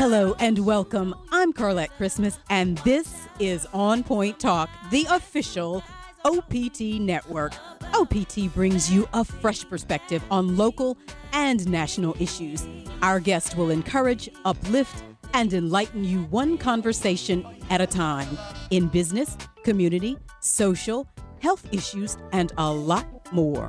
Hello and welcome. I'm Carlette Christmas, and this is On Point Talk, the official OPT network. OPT brings you a fresh perspective on local and national issues. Our guest will encourage, uplift, and enlighten you one conversation at a time in business, community, social, health issues, and a lot more.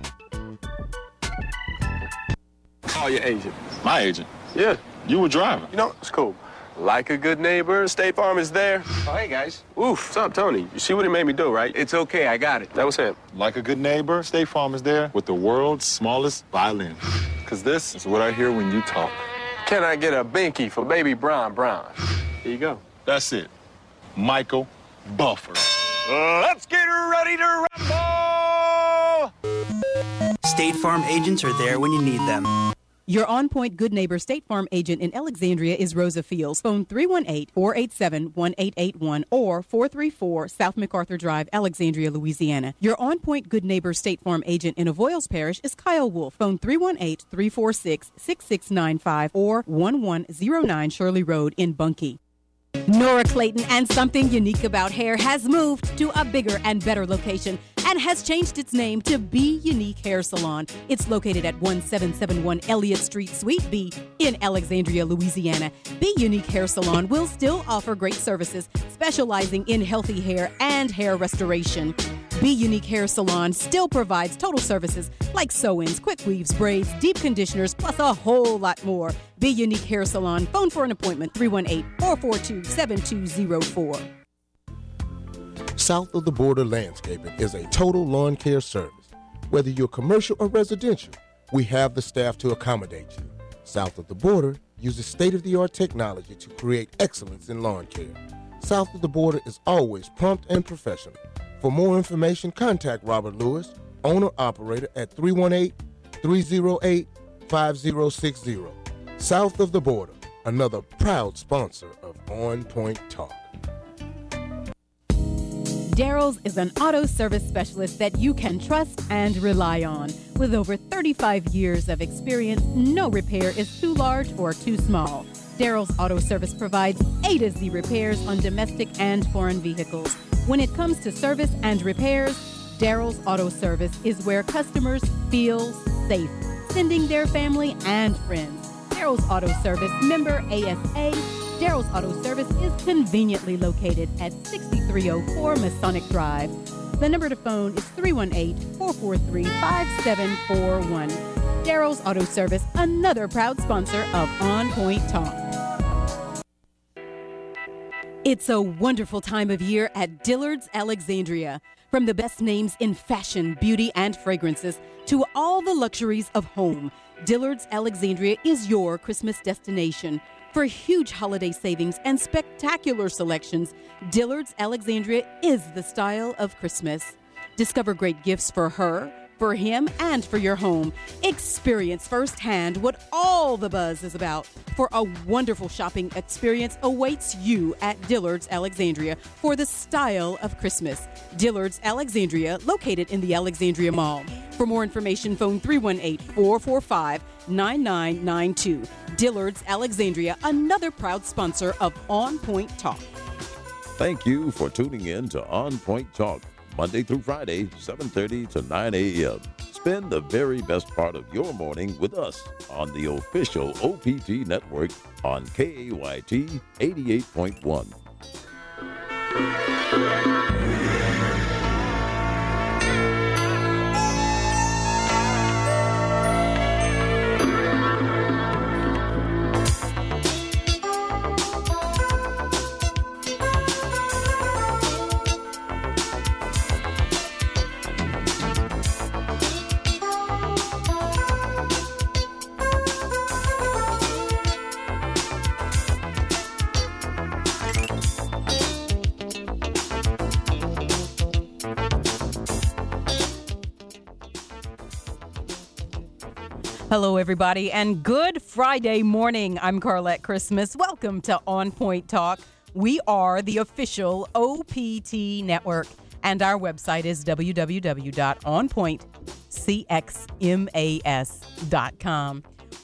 Call your agent. My agent? Yeah. You were driving. You know, it's cool. Like a good neighbor, State Farm is there. Oh, hey, guys. Oof, what's up, Tony? You see what he made me do, right? It's okay, I got it. That was him. Like a good neighbor, State Farm is there with the world's smallest violin. Because this is what I hear when you talk. Can I get a binky for baby Brown? Here you go. That's it. Michael Buffer. Let's get ready to rumble! State Farm agents are there when you need them. Your On Point Good Neighbor State Farm agent in Alexandria is Rosa Fields. Phone 318-487-1881 or 434 South MacArthur Drive, Alexandria, Louisiana. Your On Point Good Neighbor State Farm agent in Avoyelles Parish is Kyle Wolf. Phone 318-346-6695 or 1109 Shirley Road in Bunkie. Nora Clayton and Something Unique About Hair has moved to a bigger and better location and has changed its name to Be Unique Hair Salon. It's located at 1771 Elliott Street, Suite B in Alexandria, Louisiana. Be Unique Hair Salon will still offer great services, specializing in healthy hair and hair restoration. Be Unique Hair Salon still provides total services like sew-ins, quick weaves, braids, deep conditioners, plus a whole lot more. Be Unique Hair Salon. Phone for an appointment, 318-442-7204. South of the Border Landscaping is a total lawn care service. Whether you're commercial or residential, we have the staff to accommodate you. South of the Border uses state-of-the-art technology to create excellence in lawn care. South of the Border is always prompt and professional. For more information, contact Robert Lewis, owner-operator at 318-308-5060. South of the Border, another proud sponsor of On Point Talk. Daryl's is an auto service specialist that you can trust and rely on. With over 35 years of experience, no repair is too large or too small. Daryl's Auto Service provides A to Z repairs on domestic and foreign vehicles. When it comes to service and repairs, Daryl's Auto Service is where customers feel safe, sending their family and friends. Daryl's Auto Service, member ASA. Daryl's Auto Service is conveniently located at 6304 Masonic Drive. The number to phone is 318-443-5741. Daryl's Auto Service, another proud sponsor of On Point Talk. It's a wonderful time of year at Dillard's Alexandria. From the best names in fashion, beauty, and fragrances to all the luxuries of home, Dillard's Alexandria is your Christmas destination. For huge holiday savings and spectacular selections, Dillard's Alexandria is the style of Christmas. Discover great gifts for her, for him, and for your home. Experience firsthand what all the buzz is about. For a wonderful shopping experience awaits you at Dillard's Alexandria for the style of Christmas. Dillard's Alexandria, located in the Alexandria Mall. For more information, phone 318-445-9992. Dillard's Alexandria, another proud sponsor of On Point Talk. Thank you for tuning in to On Point Talk, Monday through Friday, 7:30 to 9 a.m. Spend the very best part of your morning with us on the official OPT network on KAYT 88.1. Hello, everybody, and good Friday morning. I'm Carlette Christmas. Welcome to On Point Talk. We are the official OPT network, and our website is www.onpointcxmas.com.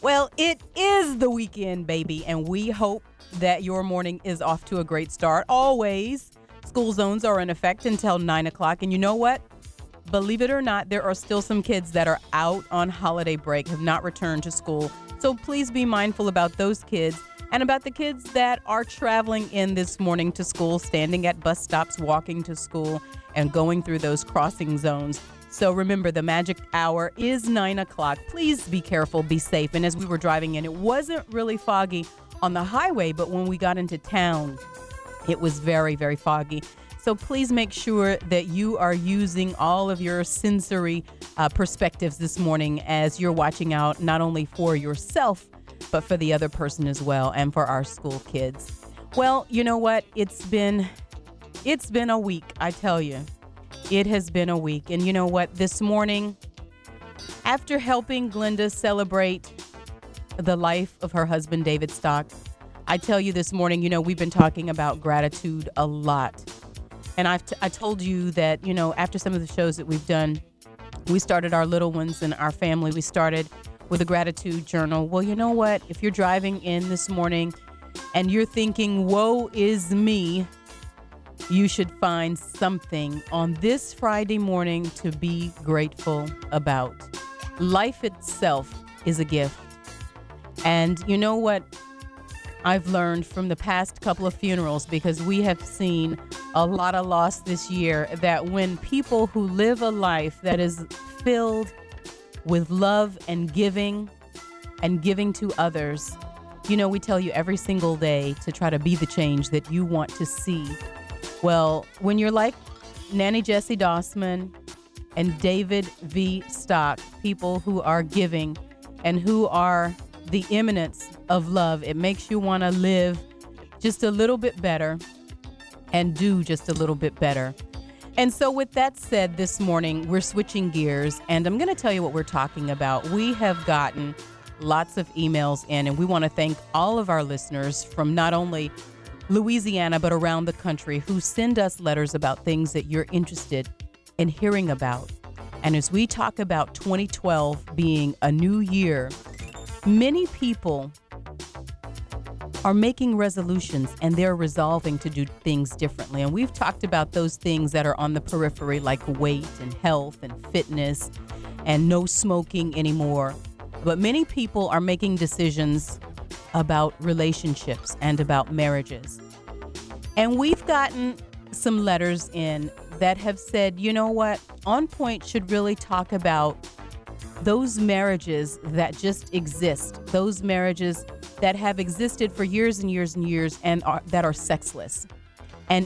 Well, it is the weekend, baby, and we hope that your morning is off to a great start. Always, school zones are in effect until 9 o'clock, and you know what? Believe it or not, there are still some kids that are out on holiday break, have not returned to school. So please be mindful about those kids and about the kids that are traveling in this morning to school, standing at bus stops, walking to school, and going through those crossing zones. So remember, the magic hour is 9 o'clock. Please be careful, be safe. And as we were driving in, it wasn't really foggy on the highway, but when we got into town, it was very, very foggy. So please make sure that you are using all of your sensory perspectives this morning as you're watching out not only for yourself, but for the other person as well, and for our school kids. Well, you know what? It's been a week, I tell you. It has been a week. And you know what? This morning, after helping Glenda celebrate the life of her husband, David Stock, I tell you this morning, we've been talking about gratitude a lot. And I told you that, after some of the shows that we've done, we started our little ones and our family. We started with a gratitude journal. Well, you know what? If you're driving in this morning and you're thinking, woe is me, you should find something on this Friday morning to be grateful about. Life itself is a gift. And you know what I've learned from the past couple of funerals, because we have seen a lot of loss this year, that when people who live a life that is filled with love and giving to others, we tell you every single day to try to be the change that you want to see. Well, when you're like Nanny Jessie Dossman and David V. Stock, people who are giving and who are the eminence of love, it makes you want to live just a little bit better and do just a little bit better. And so with that said, this morning we're switching gears, and I'm going to tell you what we're talking about. We have gotten lots of emails in, and we want to thank all of our listeners from not only Louisiana but around the country who send us letters about things that you're interested in hearing about. And as we talk about 2012 being a new year, many people are making resolutions and they're resolving to do things differently. And we've talked about those things that are on the periphery, like weight and health and fitness and no smoking anymore. But many people are making decisions about relationships and about marriages. And we've gotten some letters in that have said, you know what, On Point should really talk about those marriages that just exist, those marriages that have existed for years and years and years and that are sexless and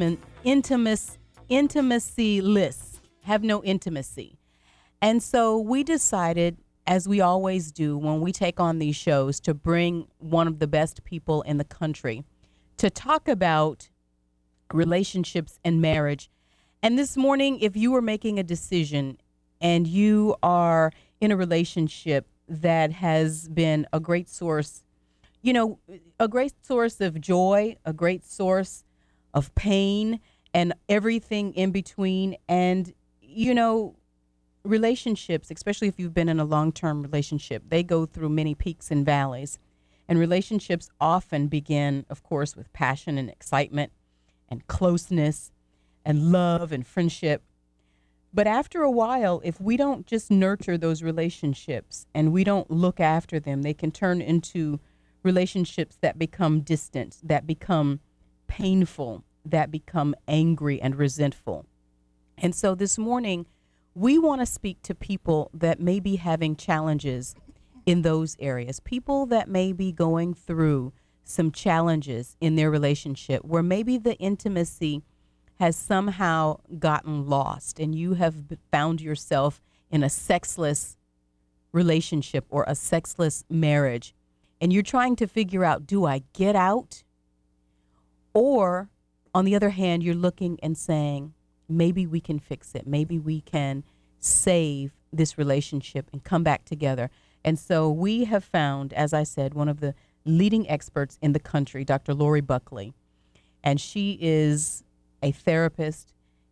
intimacy-less, have no intimacy. And so we decided, as we always do when we take on these shows, to bring one of the best people in the country to talk about relationships and marriage. And this morning, if you were making a decision and you are in a relationship that has been a great source, a great source of joy, a great source of pain, and everything in between. And, relationships, especially if you've been in a long-term relationship, they go through many peaks and valleys. And relationships often begin, of course, with passion and excitement and closeness and love and friendship. But after a while, if we don't just nurture those relationships and we don't look after them, they can turn into relationships that become distant, that become painful, that become angry and resentful. And so this morning, we want to speak to people that may be having challenges in those areas, people that may be going through some challenges in their relationship where maybe the intimacy has somehow gotten lost and you have found yourself in a sexless relationship or a sexless marriage, and you're trying to figure out, do I get out? Or on the other hand, you're looking and saying, maybe we can fix it. Maybe we can save this relationship and come back together. And so we have found, as I said, one of the leading experts in the country, Dr. Lori Buckley. And she is a therapist.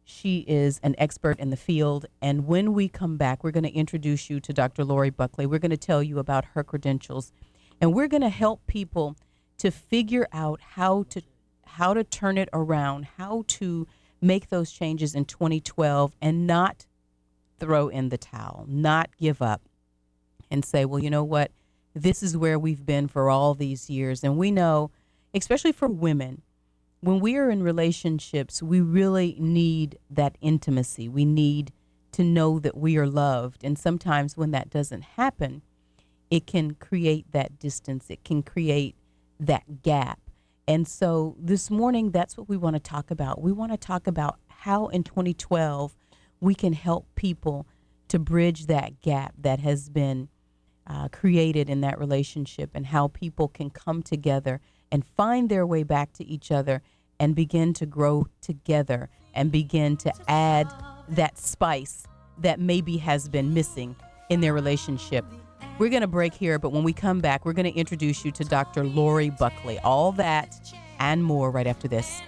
She is an expert in the field. And when we come back, we're going to introduce you to Dr. Lori Buckley. We're going to tell you about her credentials. And we're going to help people to figure out how to turn it around, how to make those changes in 2012 and not throw in the towel, not give up and say, well, you know what? This is where we've been for all these years. And we know, especially for women, when we are in relationships, we really need that intimacy. We need to know that we are loved. And sometimes when that doesn't happen, it can create that distance. It can create that gap. And so this morning, that's what we want to talk about. We want to talk about how in 2012 we can help people to bridge that gap that has been created in that relationship, and how people can come together and find their way back to each other and begin to grow together and begin to add that spice that maybe has been missing in their relationship. We're going to break here, but when we come back, we're going to introduce you to Dr. Lori Buckley. All that and more right after this.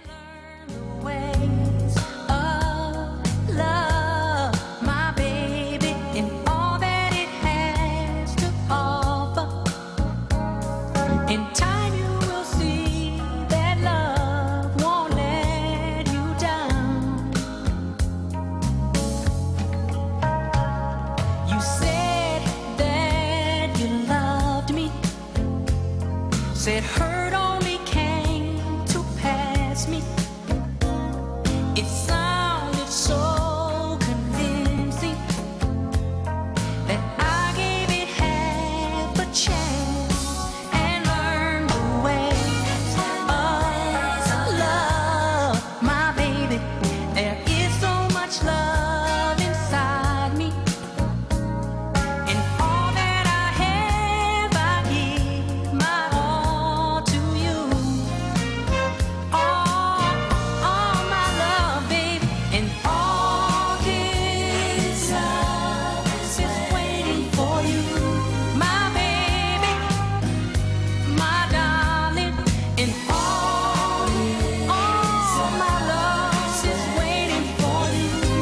Said hurt only came to pass me. It sounded so convincing that I gave it half a chance and learned the ways of love, my baby. There is so much love inside me, and all that I have, I give my all to you. All my love, baby, and all this love is waiting for you, my baby, my darling, and all my love is waiting for you.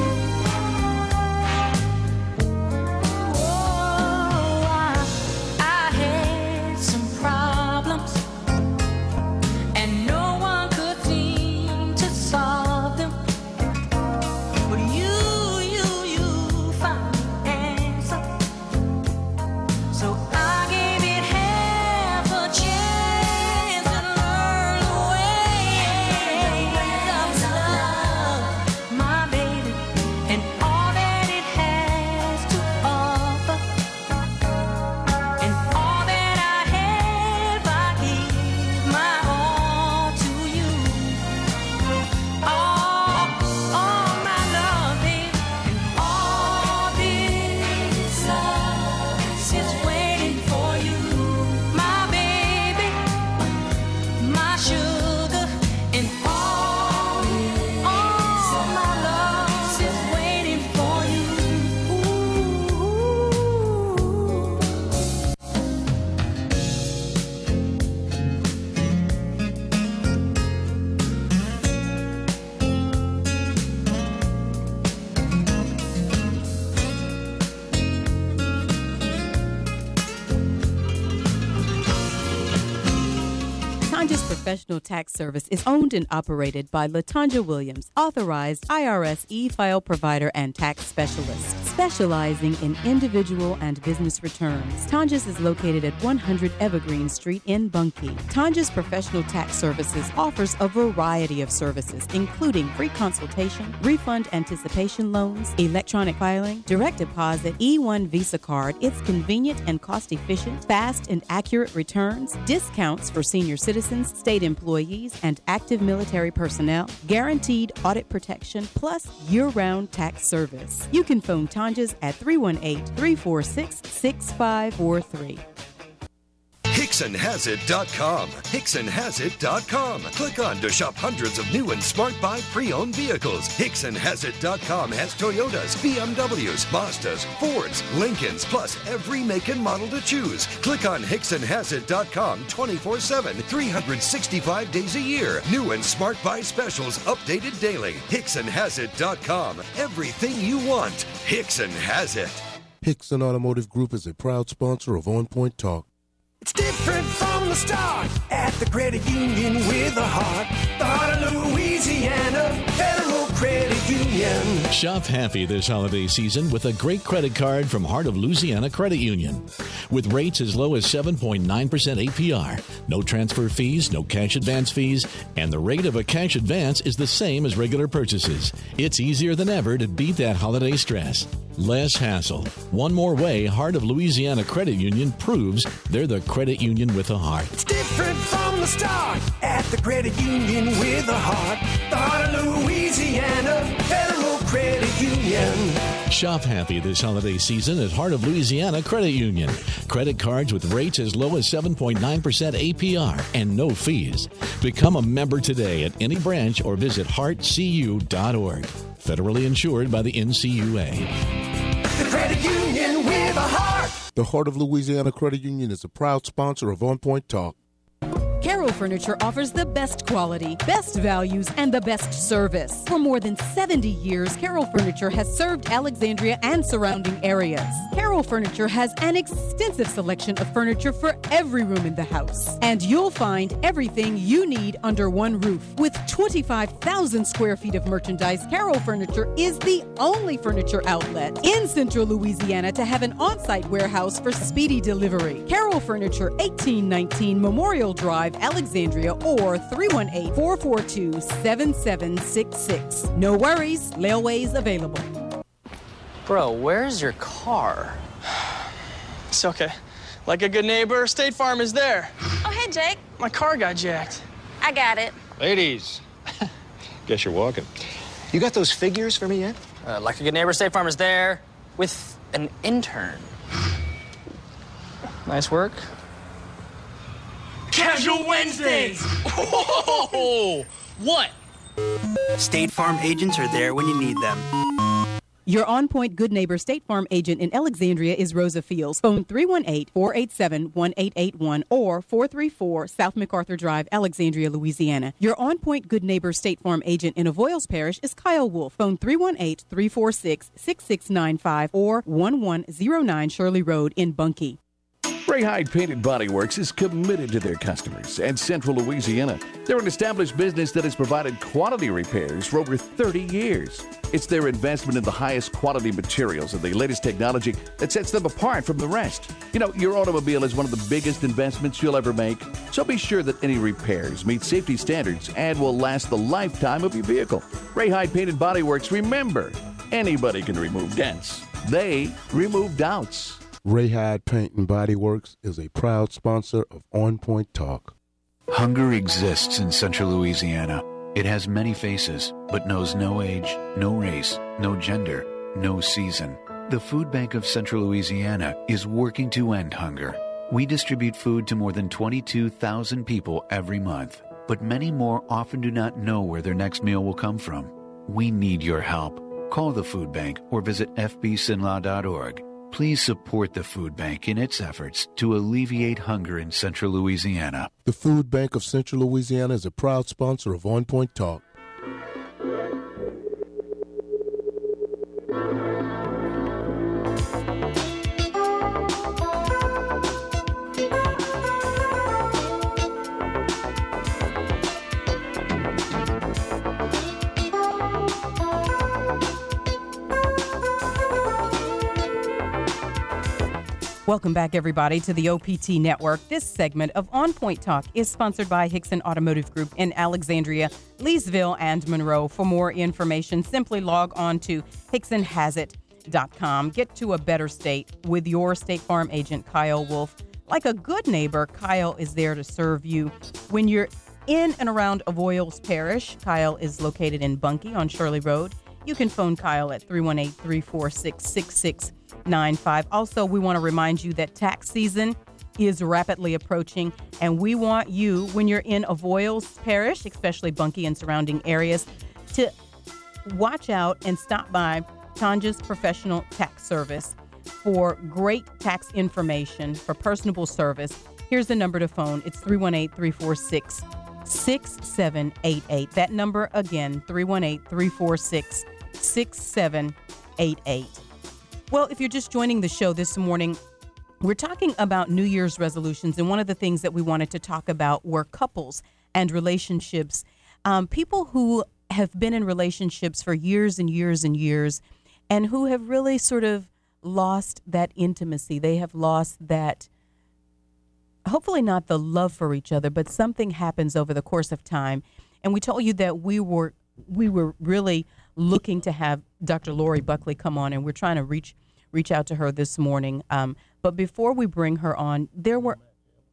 I had some problems, and no one could seem to solve them. But you found the answer. So I gave it half a chance to learn the ways of love, my baby, and all that it has to offer. And all that I have, I give my all to you. All my love, baby, and all this love is waiting for you, my baby, my sugar, and all my love is waiting for you. Ooh. Latanja's Professional Tax Service is owned and operated by Latanja Williams, authorized IRS e-file provider and tax specialist, specializing in individual and business returns. Tanja's is located at 100 Evergreen Street in Bunkie. Tanja's Professional Tax Services offers a variety of services, including free consultation, refund anticipation loans, electronic filing, direct deposit, E1 Visa card. It's convenient and cost-efficient, fast and accurate returns, discounts for senior citizens, state employees, and active military personnel, guaranteed audit protection, plus year-round tax service. You can phone Tanja's at 318-346-6543. Hicks HicksonHasIt.com. HicksonHasIt.com. Click on to shop hundreds of new and Smart Buy pre-owned vehicles. HicksonHasIt.com has Toyotas, BMWs, Mazdas, Fords, Lincolns, plus every make and model to choose. Click on HicksonHasIt.com 24/7, 365 days a year. New and Smart Buy specials updated daily. HicksonHasIt.com. Everything you want. Hickson has it. Hickson Automotive Group is a proud sponsor of On Point Talk. It's different from the start at the credit union with a heart. The heart of Louisiana Federal Credit Union. Shop happy this holiday season with a great credit card from Heart of Louisiana Credit Union. With rates as low as 7.9% APR, no transfer fees, no cash advance fees, and the rate of a cash advance is the same as regular purchases. It's easier than ever to beat that holiday stress. Less hassle. One more way Heart of Louisiana Credit Union proves they're the credit union with a heart. It's different from the start at the credit union with a heart. The heart of Louisiana Federal Credit Union. Shop happy this holiday season at Heart of Louisiana Credit Union. Credit cards with rates as low as 7.9% APR and no fees. Become a member today at any branch or visit heartcu.org. Federally insured by the NCUA. The credit union with a heart. The Heart of Louisiana Credit Union is a proud sponsor of On Point Talk. Carroll Furniture offers the best quality, best values, and the best service. For more than 70 years, Carroll Furniture has served Alexandria and surrounding areas. Carroll Furniture has an extensive selection of furniture for every room in the house. And you'll find everything you need under one roof. With 25,000 square feet of merchandise, Carroll Furniture is the only furniture outlet in Central Louisiana to have an on-site warehouse for speedy delivery. Carroll Furniture, 1819 Memorial Drive, Alexandria, or 318-442-7766. No worries, layaway's available. Bro, where's your car? It's okay. Like a good neighbor, State Farm is there. Oh, hey, Jake. My car got jacked. I got it. Ladies, guess you're walking. You got those figures for me yet? Like a good neighbor, State Farm is there with an intern. Nice work. Casual Wednesdays. Oh, what? State Farm agents are there when you need them. Your on-point Good Neighbor State Farm agent in Alexandria is Rosa Fields. Phone 318-487-1881 or 434 South MacArthur Drive, Alexandria, Louisiana. Your on-point Good Neighbor State Farm agent in Avoyles Parish is Kyle Wolf. Phone 318-346-6695 or 1109 Shirley Road in Bunkie. Ray Hyde Painted Body Works is committed to their customers and Central Louisiana. They're an established business that has provided quality repairs for over 30 years. It's their investment in the highest quality materials and the latest technology that sets them apart from the rest. You know, your automobile is one of the biggest investments you'll ever make, so be sure that any repairs meet safety standards and will last the lifetime of your vehicle. Ray Hyde Painted Body Works, remember, anybody can remove dents. They remove doubts. Ray Hyde Paint and Body Works is a proud sponsor of On Point Talk. Hunger exists in Central Louisiana. It has many faces, but knows no age, no race, no gender, no season. The Food Bank of Central Louisiana is working to end hunger. We distribute food to more than 22,000 people every month, but many more often do not know where their next meal will come from. We need your help. Call the Food Bank or visit fbsinlaw.org. Please support the Food Bank in its efforts to alleviate hunger in Central Louisiana. The Food Bank of Central Louisiana is a proud sponsor of On Point Talk. Welcome back, everybody, to the OPT Network. This segment of On Point Talk is sponsored by Hickson Automotive Group in Alexandria, Leesville, and Monroe. For more information, simply log on to HicksonHasIt.com. Get to a better state with your State Farm agent, Kyle Wolf. Like a good neighbor, Kyle is there to serve you. When you're in and around Avoyles Parish, Kyle is located in Bunkie on Shirley Road. You can phone Kyle at 318-346-6695. Also, we want to remind you that tax season is rapidly approaching, and we want you, when you're in Avoyelles Parish, especially Bunkie and surrounding areas, to watch out and stop by Tanja's Professional Tax Service for great tax information, for personable service. Here's the number to phone. It's 318-346-6788. That number again, 318-346-6788. Well, if you're just joining the show this morning, we're talking about New Year's resolutions, and one of the things that we wanted to talk about were couples and relationships. People who have been in relationships for years and years and years, and who have really sort of lost that intimacy. They have lost that, hopefully not the love for each other, but something happens over the course of time. And we told you that we were really looking to have Dr. Lori Buckley come on, and we're trying to reach out to her this morning. But before we bring her on, there were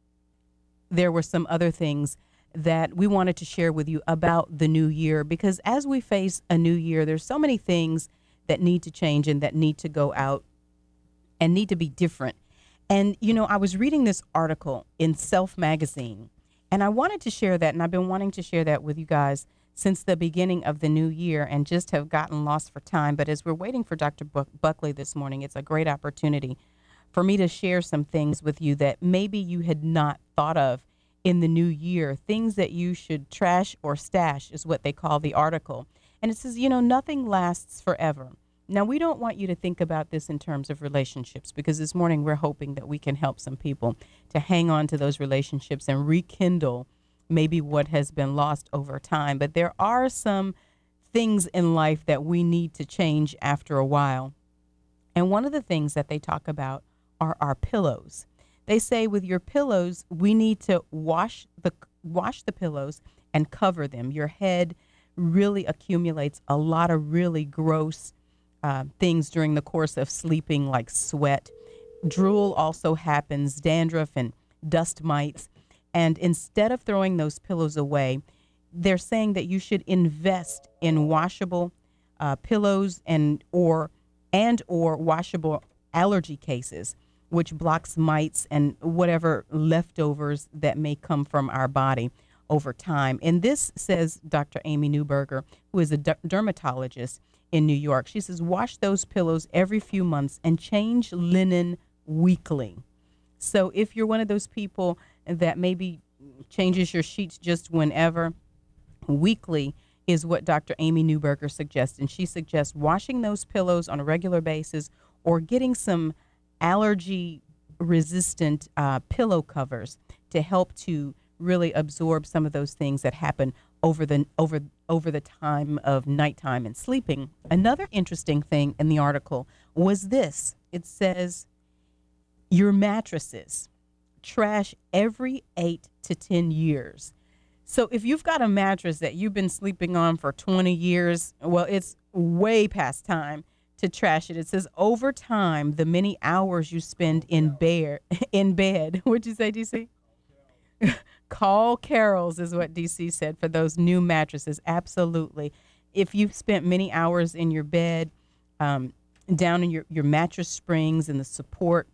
some other things that we wanted to share with you about the new year, because as we face a new year, there's so many things that need to change and that need to go out and need to be different. And, you know, I was reading this article in Self Magazine, and I wanted to share that, and I've been wanting to share that with you guys since the beginning of the new year and just have gotten lost for time. But as we're waiting for Dr. Buckley this morning, it's a great opportunity for me to share some things with you that maybe you had not thought of in the new year. Things that you should trash or stash is what they call the article. And it says, you know, nothing lasts forever. Now, we don't want you to think about this in terms of relationships, because this morning we're hoping that we can help some people to hang on to those relationships and rekindle maybe what has been lost over time. But there are some things in life that we need to change after a while. And one of the things that they talk about are our pillows. They say with your pillows, we need to wash the pillows and cover them. Your head really accumulates a lot of really gross things during the course of sleeping, like sweat. Drool also happens, dandruff and dust mites. And instead of throwing those pillows away, they're saying that you should invest in washable pillows and or washable allergy cases, which blocks mites and whatever leftovers that may come from our body over time. And this, says Dr. Amy Newberger, who is a dermatologist in New York. She says, wash those pillows every few months and change linen weekly. So if you're one of those people that maybe changes your sheets just whenever, weekly is what Dr. Amy Newberger suggests. And she suggests washing those pillows on a regular basis or getting some allergy-resistant pillow covers to help to really absorb some of those things that happen over the time of nighttime and sleeping. Another interesting thing in the article was this. It says your mattresses trash every 8 to 10 years. So if you've got a mattress that you've been sleeping on for 20 years, well, it's way past time to trash it. It says over time, the many hours you spend in bed. What'd you say, DC? Call Carol's is what DC said for those new mattresses. Absolutely. If you've spent many hours in your bed, down in your mattress springs and the support.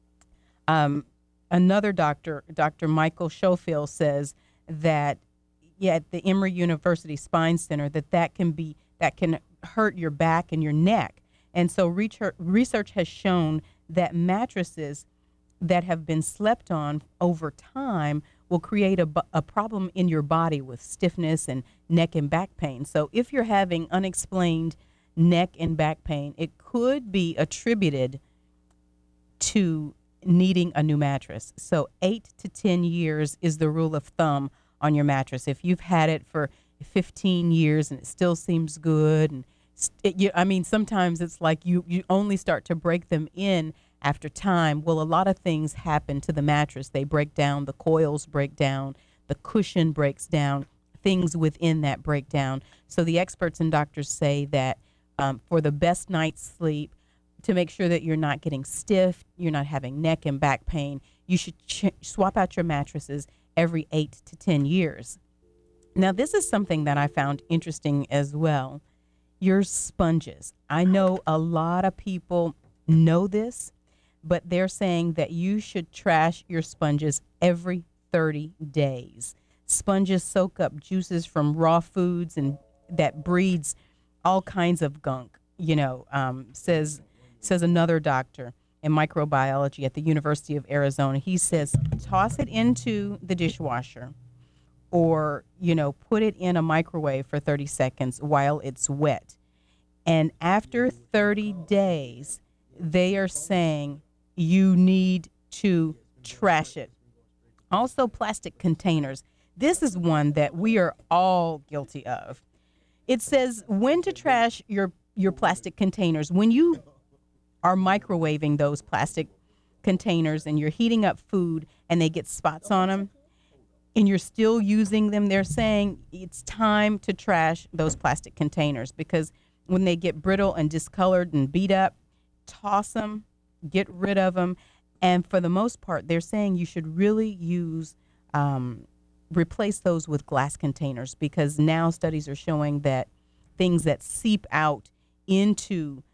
Another doctor, Dr. Michael Schofield, says that at the Emory University Spine Center that can hurt your back and your neck. And so research has shown that mattresses that have been slept on over time will create a problem in your body with stiffness and neck and back pain. So if you're having unexplained neck and back pain, it could be attributed to needing a new mattress. So 8 to 10 years is the rule of thumb on your mattress. If you've had it for 15 years and it still seems good, and sometimes it's like you only start to break them in after time. Well, a lot of things happen to the mattress. They break down, the coils break down, the cushion breaks down, things within that break down. So the experts and doctors say that for the best night's sleep, to make sure that you're not getting stiff, you're not having neck and back pain, you should swap out your mattresses every 8 to 10 years. Now, this is something that I found interesting as well. Your sponges. I know a lot of people know this, but they're saying that you should trash your sponges every 30 days. Sponges soak up juices from raw foods, and that breeds all kinds of gunk, says another doctor in microbiology at the University of Arizona. He says, toss it into the dishwasher or, put it in a microwave for 30 seconds while it's wet. And after 30 days, they are saying you need to trash it. Also, plastic containers. This is one that we are all guilty of. It says when to trash your plastic containers. When you are microwaving those plastic containers and you're heating up food and they get spots on them and you're still using them, they're saying it's time to trash those plastic containers, because when they get brittle and discolored and beat up, toss them, get rid of them. And for the most part, they're saying you should really use, replace those with glass containers, because now studies are showing that things that seep out into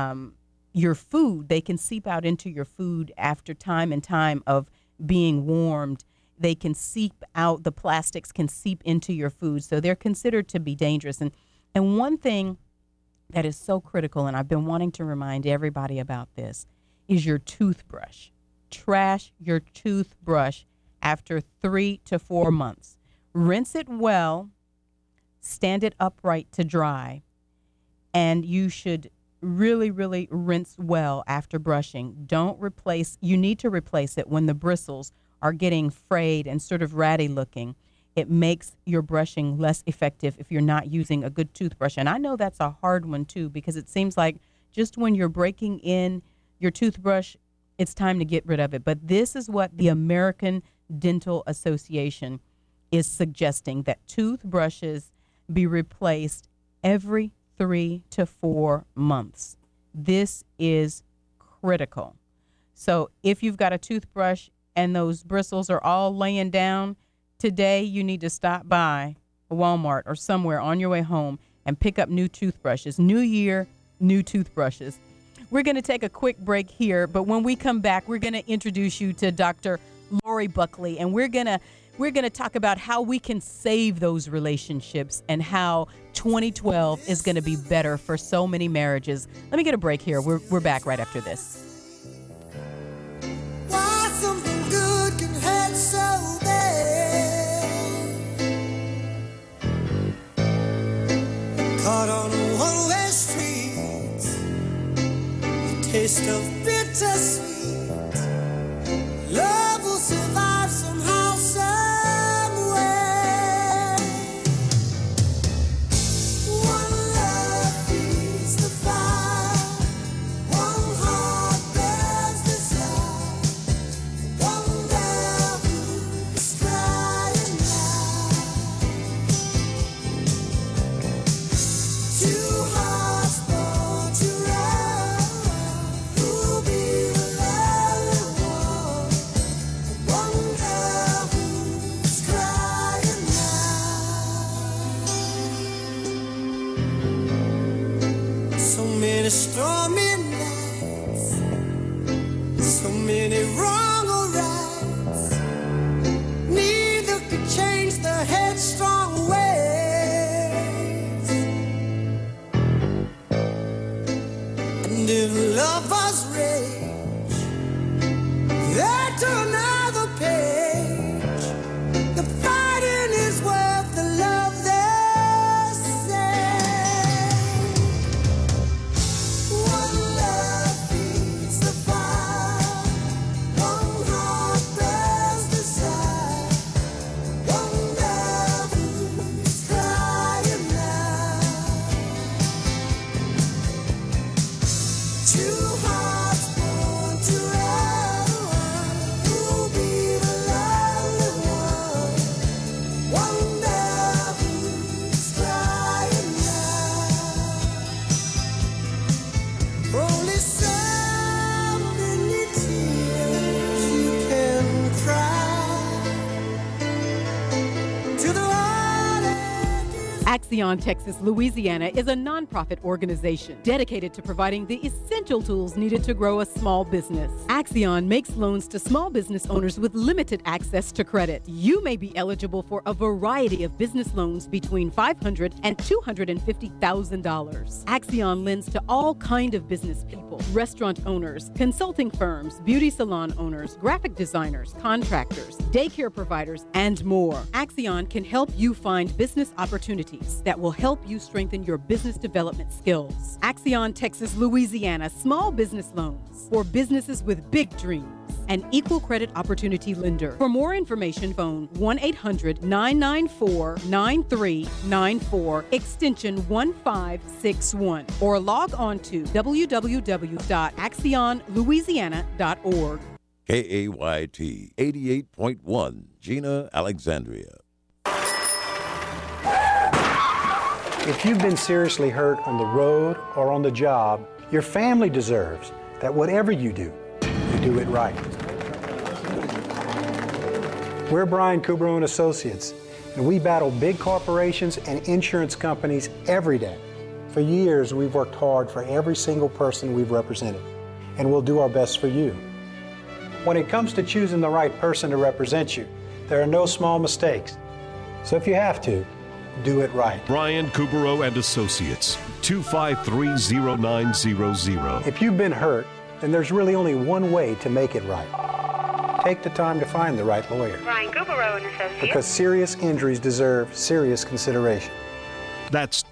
your food, they can seep out into your food after time and time of being warmed. They can seep out, the plastics can seep into your food. So they're considered to be dangerous. And one thing that is so critical, and I've been wanting to remind everybody about this, is your toothbrush. Trash your toothbrush after 3 to 4 months. Rinse it well, stand it upright to dry, and you should really, really rinse well after brushing. You need to replace it when the bristles are getting frayed and sort of ratty looking. It makes your brushing less effective if you're not using a good toothbrush. And I know that's a hard one too, because it seems like just when you're breaking in your toothbrush, it's time to get rid of it. But this is what the American Dental Association is suggesting, that toothbrushes be replaced every 3 to 4 months. This is critical. So if you've got a toothbrush and those bristles are all laying down, today you need to stop by Walmart or somewhere on your way home and pick up new toothbrushes. New year, new toothbrushes. We're going to take a quick break here, but when we come back, we're going to introduce you to Dr. Lori Buckley, and we're going to talk about how we can save those relationships and how 2012 is going to be better for so many marriages. Let me get a break here. We're back right after this. Why something good can hurt so bad? Caught on a one-way street, the taste of bittersweet. Love will survive somehow, somewhere. One love feeds the fire, one heart bears desire, one love is crying out. Two hearts born to love, who'll be the lonely one? One Axion Texas Louisiana is a nonprofit organization dedicated to providing the essential tools needed to grow a small business. Axion makes loans to small business owners with limited access to credit. You may be eligible for a variety of business loans between $500,000 and $250,000. Axion lends to all kind of business people: restaurant owners, consulting firms, beauty salon owners, graphic designers, contractors, daycare providers, and more. Axion can help you find business opportunities that will help you strengthen your business development skills. Axion Texas Louisiana Small Business Loans for businesses with big dreams. An equal credit opportunity lender. For more information, phone 1-800-994-9394, extension 1561, or log on to www.axionlouisiana.org. KAYT 88.1, Gina, Alexandria. If you've been seriously hurt on the road or on the job, your family deserves that whatever you do it right. We're Brian Kubro and Associates, and we battle big corporations and insurance companies every day. For years, we've worked hard for every single person we've represented, and we'll do our best for you. When it comes to choosing the right person to represent you, there are no small mistakes. So if you have to, do it right. Brian Kubro and Associates, 253-0900. If you've been hurt, then there's really only one way to make it right. Take the time to find the right lawyer. Brian Kubro and Associates. Because serious injuries deserve serious consideration. That's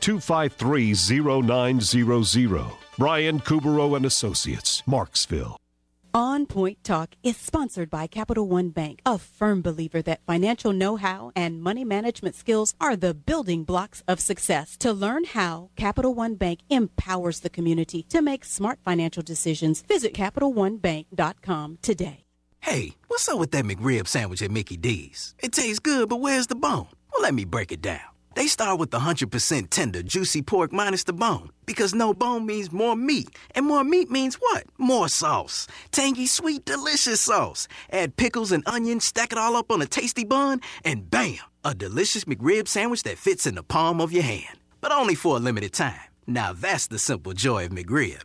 253-0900. Brian Kubro and Associates, Marksville. On Point Talk is sponsored by Capital One Bank, a firm believer that financial know-how and money management skills are the building blocks of success. To learn how Capital One Bank empowers the community to make smart financial decisions, visit CapitalOneBank.com today. Hey, what's up with that McRib sandwich at Mickey D's? It tastes good, but where's the bone? Well, let me break it down. They start with the 100% tender, juicy pork minus the bone. Because no bone means more meat. And more meat means what? More sauce. Tangy, sweet, delicious sauce. Add pickles and onions, stack it all up on a tasty bun, and bam! A delicious McRib sandwich that fits in the palm of your hand. But only for a limited time. Now that's the simple joy of McRib.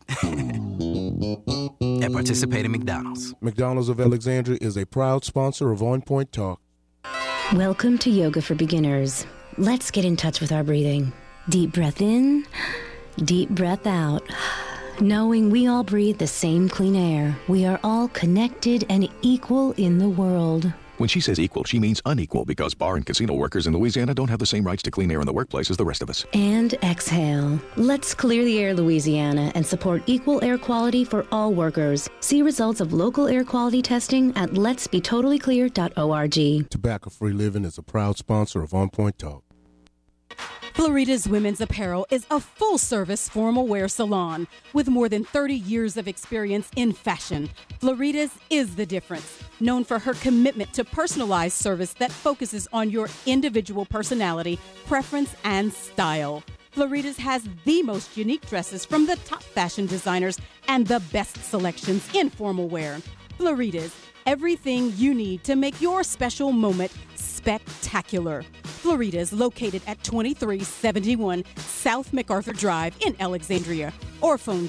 At participating McDonald's. McDonald's of Alexandria is a proud sponsor of On Point Talk. Welcome to Yoga for Beginners. Let's get in touch with our breathing. Deep breath in, deep breath out. Knowing we all breathe the same clean air, we are all connected and equal in the world. When she says equal, she means unequal because bar and casino workers in Louisiana don't have the same rights to clean air in the workplace as the rest of us. And exhale. Let's clear the air, Louisiana, and support equal air quality for all workers. See results of local air quality testing at letsbetotallyclear.org. Tobacco-free living is a proud sponsor of On Point Talk. Florida's Women's Apparel is a full-service formal wear salon with more than 30 years of experience in fashion. Florida's is the difference, known for her commitment to personalized service that focuses on your individual personality, preference, and style. Florida's has the most unique dresses from the top fashion designers and the best selections in formal wear. Florida's, everything you need to make your special moment spectacular. Florida's, located at 2371 South MacArthur Drive in Alexandria, or phone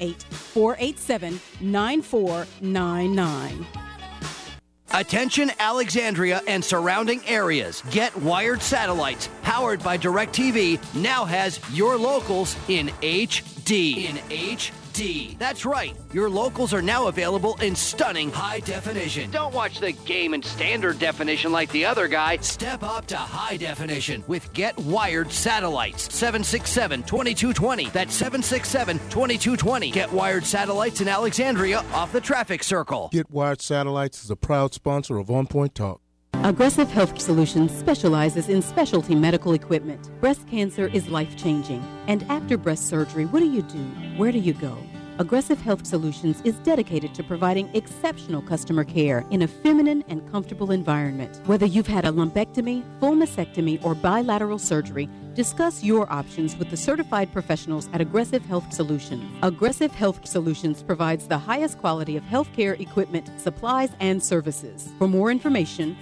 318-487-9499. Attention Alexandria and surrounding areas. Get Wired Satellites, powered by DirecTV, now has your locals in HD. That's right. Your locals are now available in stunning high definition. Don't watch the game in standard definition like the other guy. Step up to high definition with Get Wired Satellites. 767-2220. That's 767-2220. Get Wired Satellites in Alexandria off the traffic circle. Get Wired Satellites is a proud sponsor of On Point Talk. Aggressive Health Solutions specializes in specialty medical equipment. Breast cancer is life-changing. And after breast surgery, what do you do? Where do you go? Aggressive Health Solutions is dedicated to providing exceptional customer care in a feminine and comfortable environment. Whether you've had a lumpectomy, full mastectomy, or bilateral surgery, discuss your options with the certified professionals at Aggressive Health Solutions. Aggressive Health Solutions provides the highest quality of healthcare equipment, supplies, and services. For more information,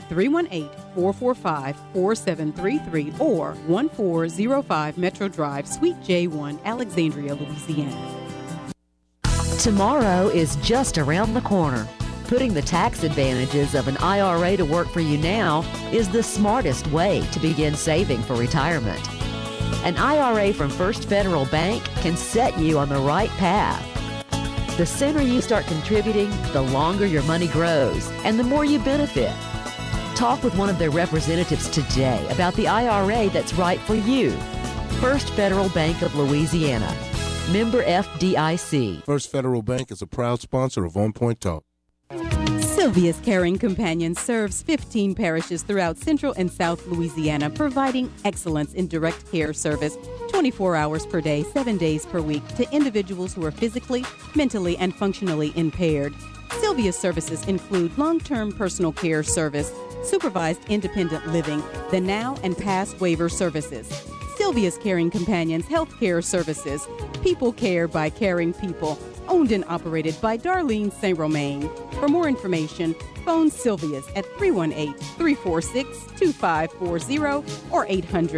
318-445-4733 or 1405 Metro Drive, Suite J1, Alexandria, Louisiana. Tomorrow is just around the corner. Putting the tax advantages of an IRA to work for you now is the smartest way to begin saving for retirement. An IRA from First Federal Bank can set you on the right path. The sooner you start contributing, the longer your money grows and the more you benefit. Talk with one of their representatives today about the IRA that's right for you. First Federal Bank of Louisiana. Member FDIC. First Federal Bank is a proud sponsor of On Point Talk. Sylvia's Caring Companion serves 15 parishes throughout Central and South Louisiana, providing excellence in direct care service 24 hours per day, 7 days per week to individuals who are physically, mentally, and functionally impaired. Sylvia's services include long-term personal care service, supervised independent living, the now and past waiver services. Sylvia's Caring Companions Healthcare Services, people care by caring people, owned and operated by Darlene St. Romain. For more information, phone Sylvia's at 318-346-2540 or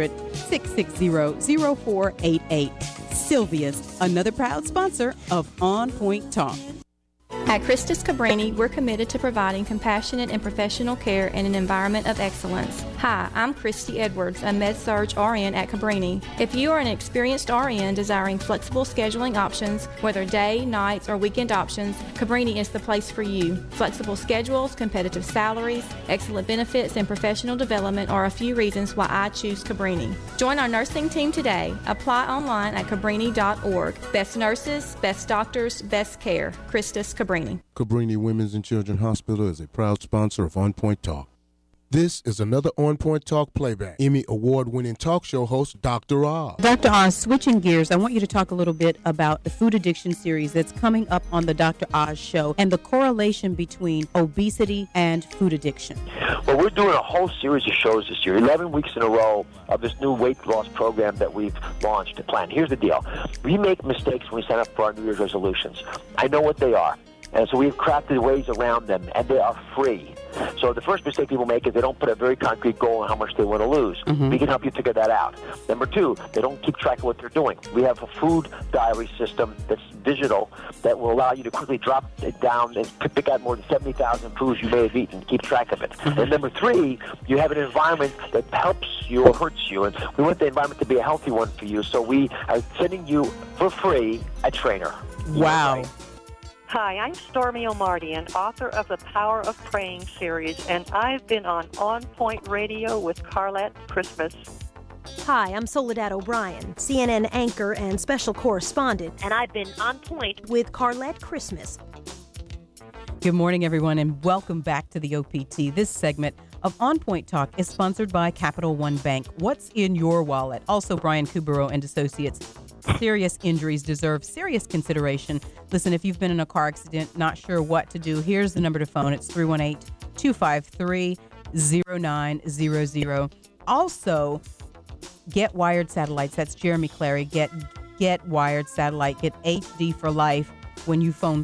800-660-0488. Sylvia's, another proud sponsor of On Point Talk. At Christus Cabrini, we're committed to providing compassionate and professional care in an environment of excellence. Hi, I'm Christy Edwards, a Med-Surg RN at Cabrini. If you are an experienced RN desiring flexible scheduling options, whether day, nights, or weekend options, Cabrini is the place for you. Flexible schedules, competitive salaries, excellent benefits, and professional development are a few reasons why I choose Cabrini. Join our nursing team today. Apply online at cabrini.org. Best nurses, best doctors, best care. Christus Cabrini. Cabrini Women's and Children's Hospital is a proud sponsor of On Point Talk. This is another On Point Talk playback. Emmy award-winning talk show host, Dr. Oz. Dr. Oz, switching gears, I want you to talk a little bit about the food addiction series that's coming up on the Dr. Oz show and the correlation between obesity and food addiction. Well, we're doing a whole series of shows this year, 11 weeks in a row of this new weight loss program that we've launched and planned. Here's the deal. We make mistakes when we sign up for our New Year's resolutions. I know what they are. And so we've crafted ways around them, and they are free. So the first mistake people make is they don't put a very concrete goal on how much they want to lose. Mm-hmm. We can help you figure that out. Number two, they don't keep track of what they're doing. We have a food diary system that's digital that will allow you to quickly drop it down and pick out more than 70,000 foods you may have eaten and keep track of it. Mm-hmm. And number three, you have an environment that helps you or hurts you. And we want the environment to be a healthy one for you. So we are sending you for free a trainer. Wow. Hi, I'm Stormy O'Mardian, author of the Power of Praying series, and I've been on Point Radio with Carlette Christmas. Hi, I'm Soledad O'Brien, CNN anchor and special correspondent, and I've been on point with Carlette Christmas. Good morning, everyone, and welcome back to the OPT. This segment of On Point Talk is sponsored by Capital One Bank. What's in your wallet? Also, Brian Kubero and Associates. Serious injuries deserve serious consideration. Listen, if you've been in a car accident, not sure what to do, here's the number to phone. It's 318-253-0900. Also, Get Wired Satellites. That's Jeremy Clary. Get Wired Satellite. Get HD for life when you phone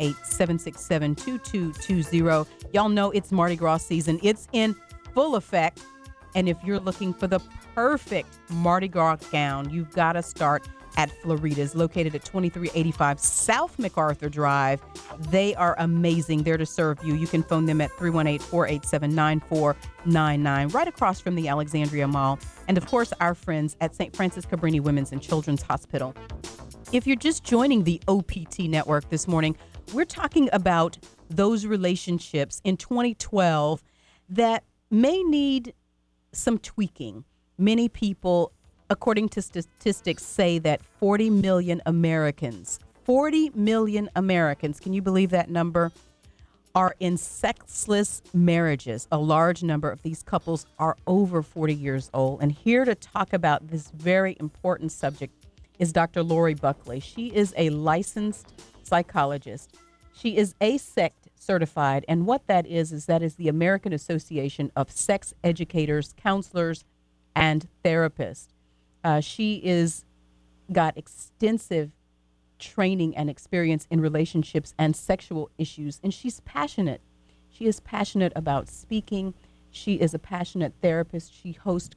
318-767-2220. Y'all know it's Mardi Gras season. It's in full effect. And if you're looking for the perfect Mardi Gras gown, you've got to start at Florida's, located at 2385 South MacArthur Drive. They are amazing. They're to serve you. You can phone them at 318-487-9499, right across from the Alexandria Mall. And, of course, our friends at St. Francis Cabrini Women's and Children's Hospital. If you're just joining the OPT network this morning, we're talking about those relationships in 2012 that may need some tweaking. Many people, according to statistics, say that 40 million Americans, can you believe that number, are in sexless marriages. A large number of these couples are over 40 years old. And here to talk about this very important subject is Dr. Lori Buckley. She is a licensed psychologist. She is ASECT certified, and what that is the American Association of Sex Educators, Counselors, and Therapists. She is got extensive training and experience in relationships and sexual issues, and she's passionate. She is passionate about speaking. She is a passionate therapist. She hosts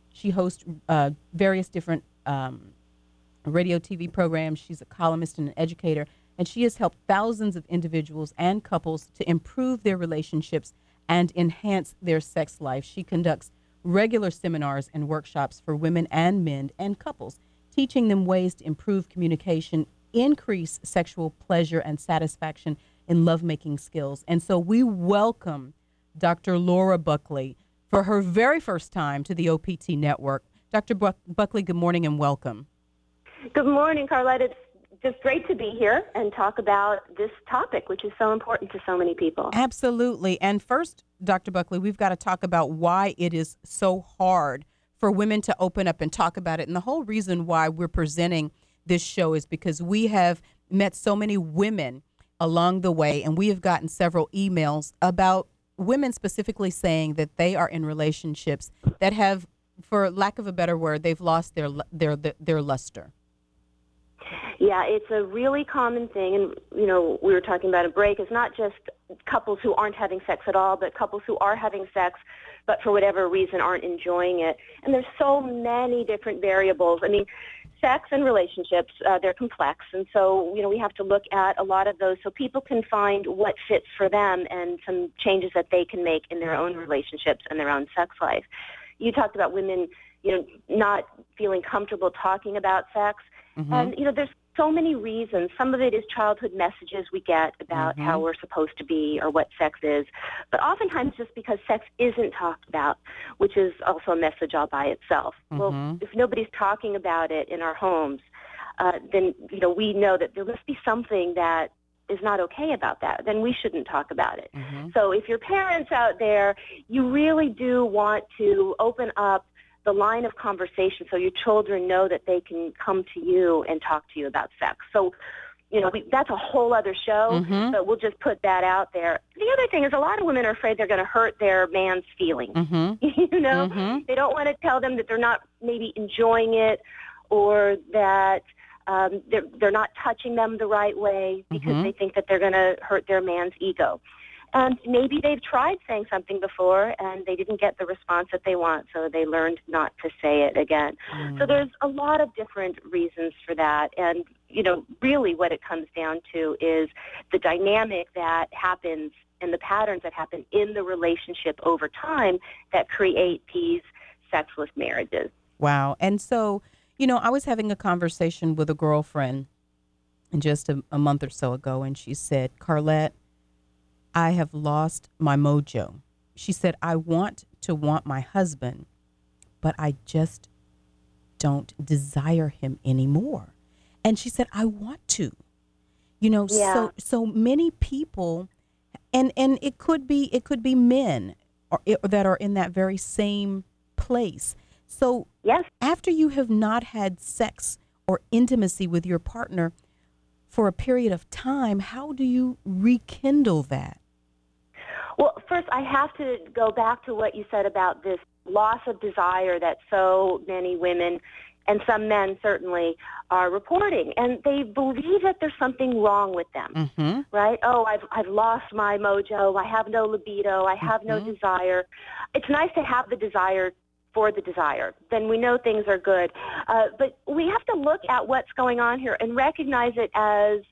various different radio, TV programs. She's a columnist and an educator, and she has helped thousands of individuals and couples to improve their relationships and enhance their sex life. She conducts regular seminars and workshops for women and men and couples, teaching them ways to improve communication, increase sexual pleasure and satisfaction in lovemaking skills. And so we welcome Dr. Laura Buckley for her very first time to the OPT Network. Dr. Buckley, good morning and welcome. Good morning, Carlette. It's just great to be here and talk about this topic, which is so important to so many people. Absolutely. And first, Dr. Buckley, we've got to talk about why it is so hard for women to open up and talk about it. And the whole reason why we're presenting this show is because we have met so many women along the way, and we have gotten several emails about women specifically saying that they are in relationships that have, for lack of a better word, they've lost their luster. Yeah, it's a really common thing, and we were talking about a break. It's not just couples who aren't having sex at all, but couples who are having sex, but for whatever reason aren't enjoying it. And there's so many different variables. I mean, sex and relationships, they're complex, and so we have to look at a lot of those so people can find what fits for them and some changes that they can make in their own relationships and their own sex life. You talked about women, not feeling comfortable talking about sex. Mm-hmm. And, there's so many reasons. Some of it is childhood messages we get about Mm-hmm. how we're supposed to be or what sex is. But oftentimes just because sex isn't talked about, which is also a message all by itself. Well, if nobody's talking about it in our homes, then, we know that there must be something that is not okay about that. Then we shouldn't talk about it. Mm-hmm. So if you're parents out there, you really do want to open up the line of conversation so your children know that they can come to you and talk to you about sex. So, that's a whole other show, but we'll just put that out there. The other thing is a lot of women are afraid they're going to hurt their man's feelings. They don't want to tell them that they're not maybe enjoying it or that they're not touching them the right way because they think that they're going to hurt their man's ego. And maybe they've tried saying something before and they didn't get the response that they want, so they learned not to say it again. So there's a lot of different reasons for that. And, really what it comes down to is the dynamic that happens and the patterns that happen in the relationship over time that create these sexless marriages. Wow. And so, I was having a conversation with a girlfriend just a month or so ago, and she said, Carlette, I have lost my mojo. She said, I want my husband, but I just don't desire him anymore. And she said, I want to, so many people, and it could be men that are in that very same place. So yes, after you have not had sex or intimacy with your partner for a period of time, how do you rekindle that? Well, first, I have to go back to what you said about this loss of desire that so many women and some men certainly are reporting. And they believe that there's something wrong with them, right? Oh, I've lost my mojo. I have no libido. I have no desire. It's nice to have the desire for the desire. Then we know things are good. But we have to look at what's going on here and recognize it as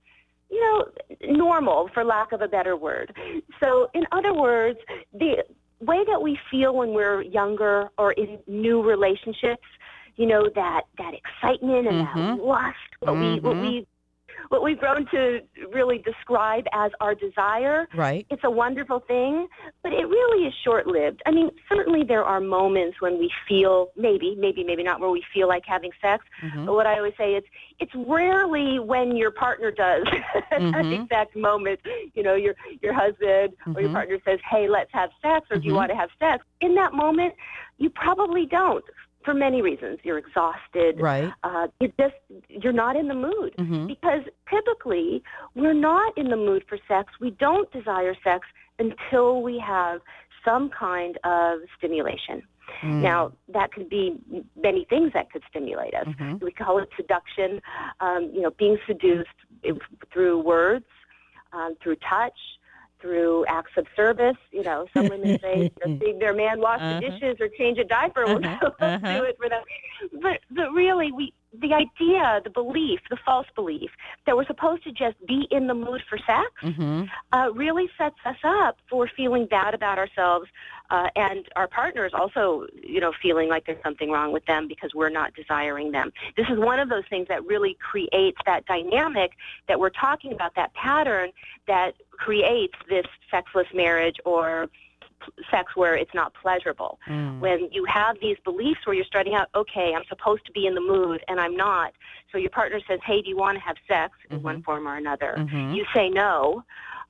normal, for lack of a better word. So, in other words, the way that we feel when we're younger or in new relationships, that excitement and that lust, what we've grown to really describe as our desire. Right. It's a wonderful thing, but it really is short-lived. I mean, certainly there are moments when we feel, maybe not where we feel like having sex, but what I always say is it's rarely when your partner does at that exact moment. Your husband or your partner says, hey, let's have sex, or do you want to have sex? In that moment, you probably don't. for many reasons. You're exhausted. Right. You're not in the mood. Because typically we're not in the mood for sex. We don't desire sex until we have some kind of stimulation. Now, that could be many things that could stimulate us. We call it seduction, being seduced through words, through touch, through acts of service. Some women say seeing their man wash the dishes or change a diaper will do it for them. But really, the idea, the belief, the false belief that we're supposed to just be in the mood for sex really sets us up for feeling bad about ourselves and our partners also, feeling like there's something wrong with them because we're not desiring them. This is one of those things that really creates that dynamic that we're talking about, that pattern that creates this sexless marriage or sex where it's not pleasurable. When you have these beliefs where you're starting out, okay, I'm supposed to be in the mood and I'm not. So your partner says, hey, do you want to have sex in one form or another? You say no.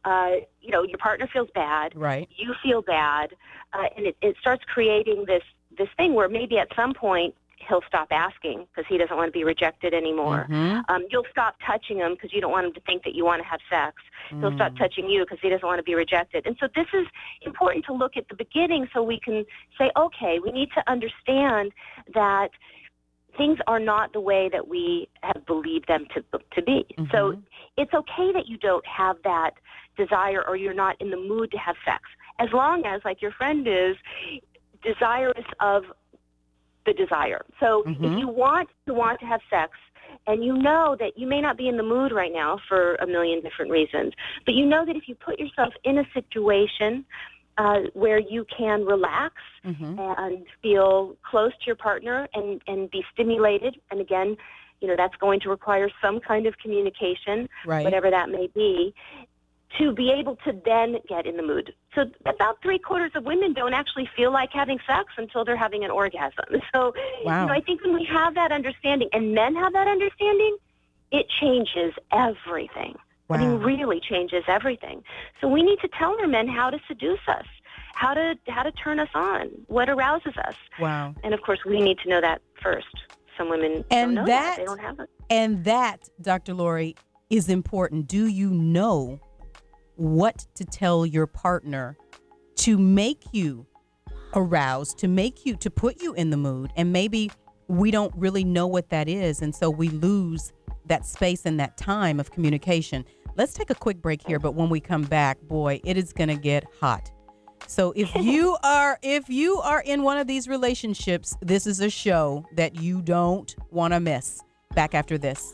Your partner feels bad. Right. You feel bad. And it starts creating this thing where maybe at some point he'll stop asking because he doesn't want to be rejected anymore. You'll stop touching him because you don't want him to think that you want to have sex. He'll stop touching you because he doesn't want to be rejected. And so this is important to look at the beginning so we can say, okay, we need to understand that things are not the way that we have believed them to be. So it's okay that you don't have that desire or you're not in the mood to have sex, as long as, like your friend is, desirous of the desire. So if you want to have sex and you know that you may not be in the mood right now for a million different reasons, but you know that if you put yourself in a situation where you can relax and feel close to your partner and be stimulated, and again, that's going to require some kind of communication, whatever that may be, to be able to then get in the mood. So about 3/4 of women don't actually feel like having sex until they're having an orgasm. So I think when we have that understanding and men have that understanding, it changes everything. I mean, really changes everything. So we need to tell our men how to seduce us, how to turn us on, what arouses us. Wow. And of course, we need to know that first. Some women don't know that. They don't have it. And that, Dr. Lori, is important. Do you know what to tell your partner to make you aroused, to put you in the mood? And maybe we don't really know what that is, and so we lose that space and that time of communication. Let's take a quick break here, but when we come back, boy, it is going to get hot. So if you are in one of these relationships, this is a show that you don't want to miss. Back after this.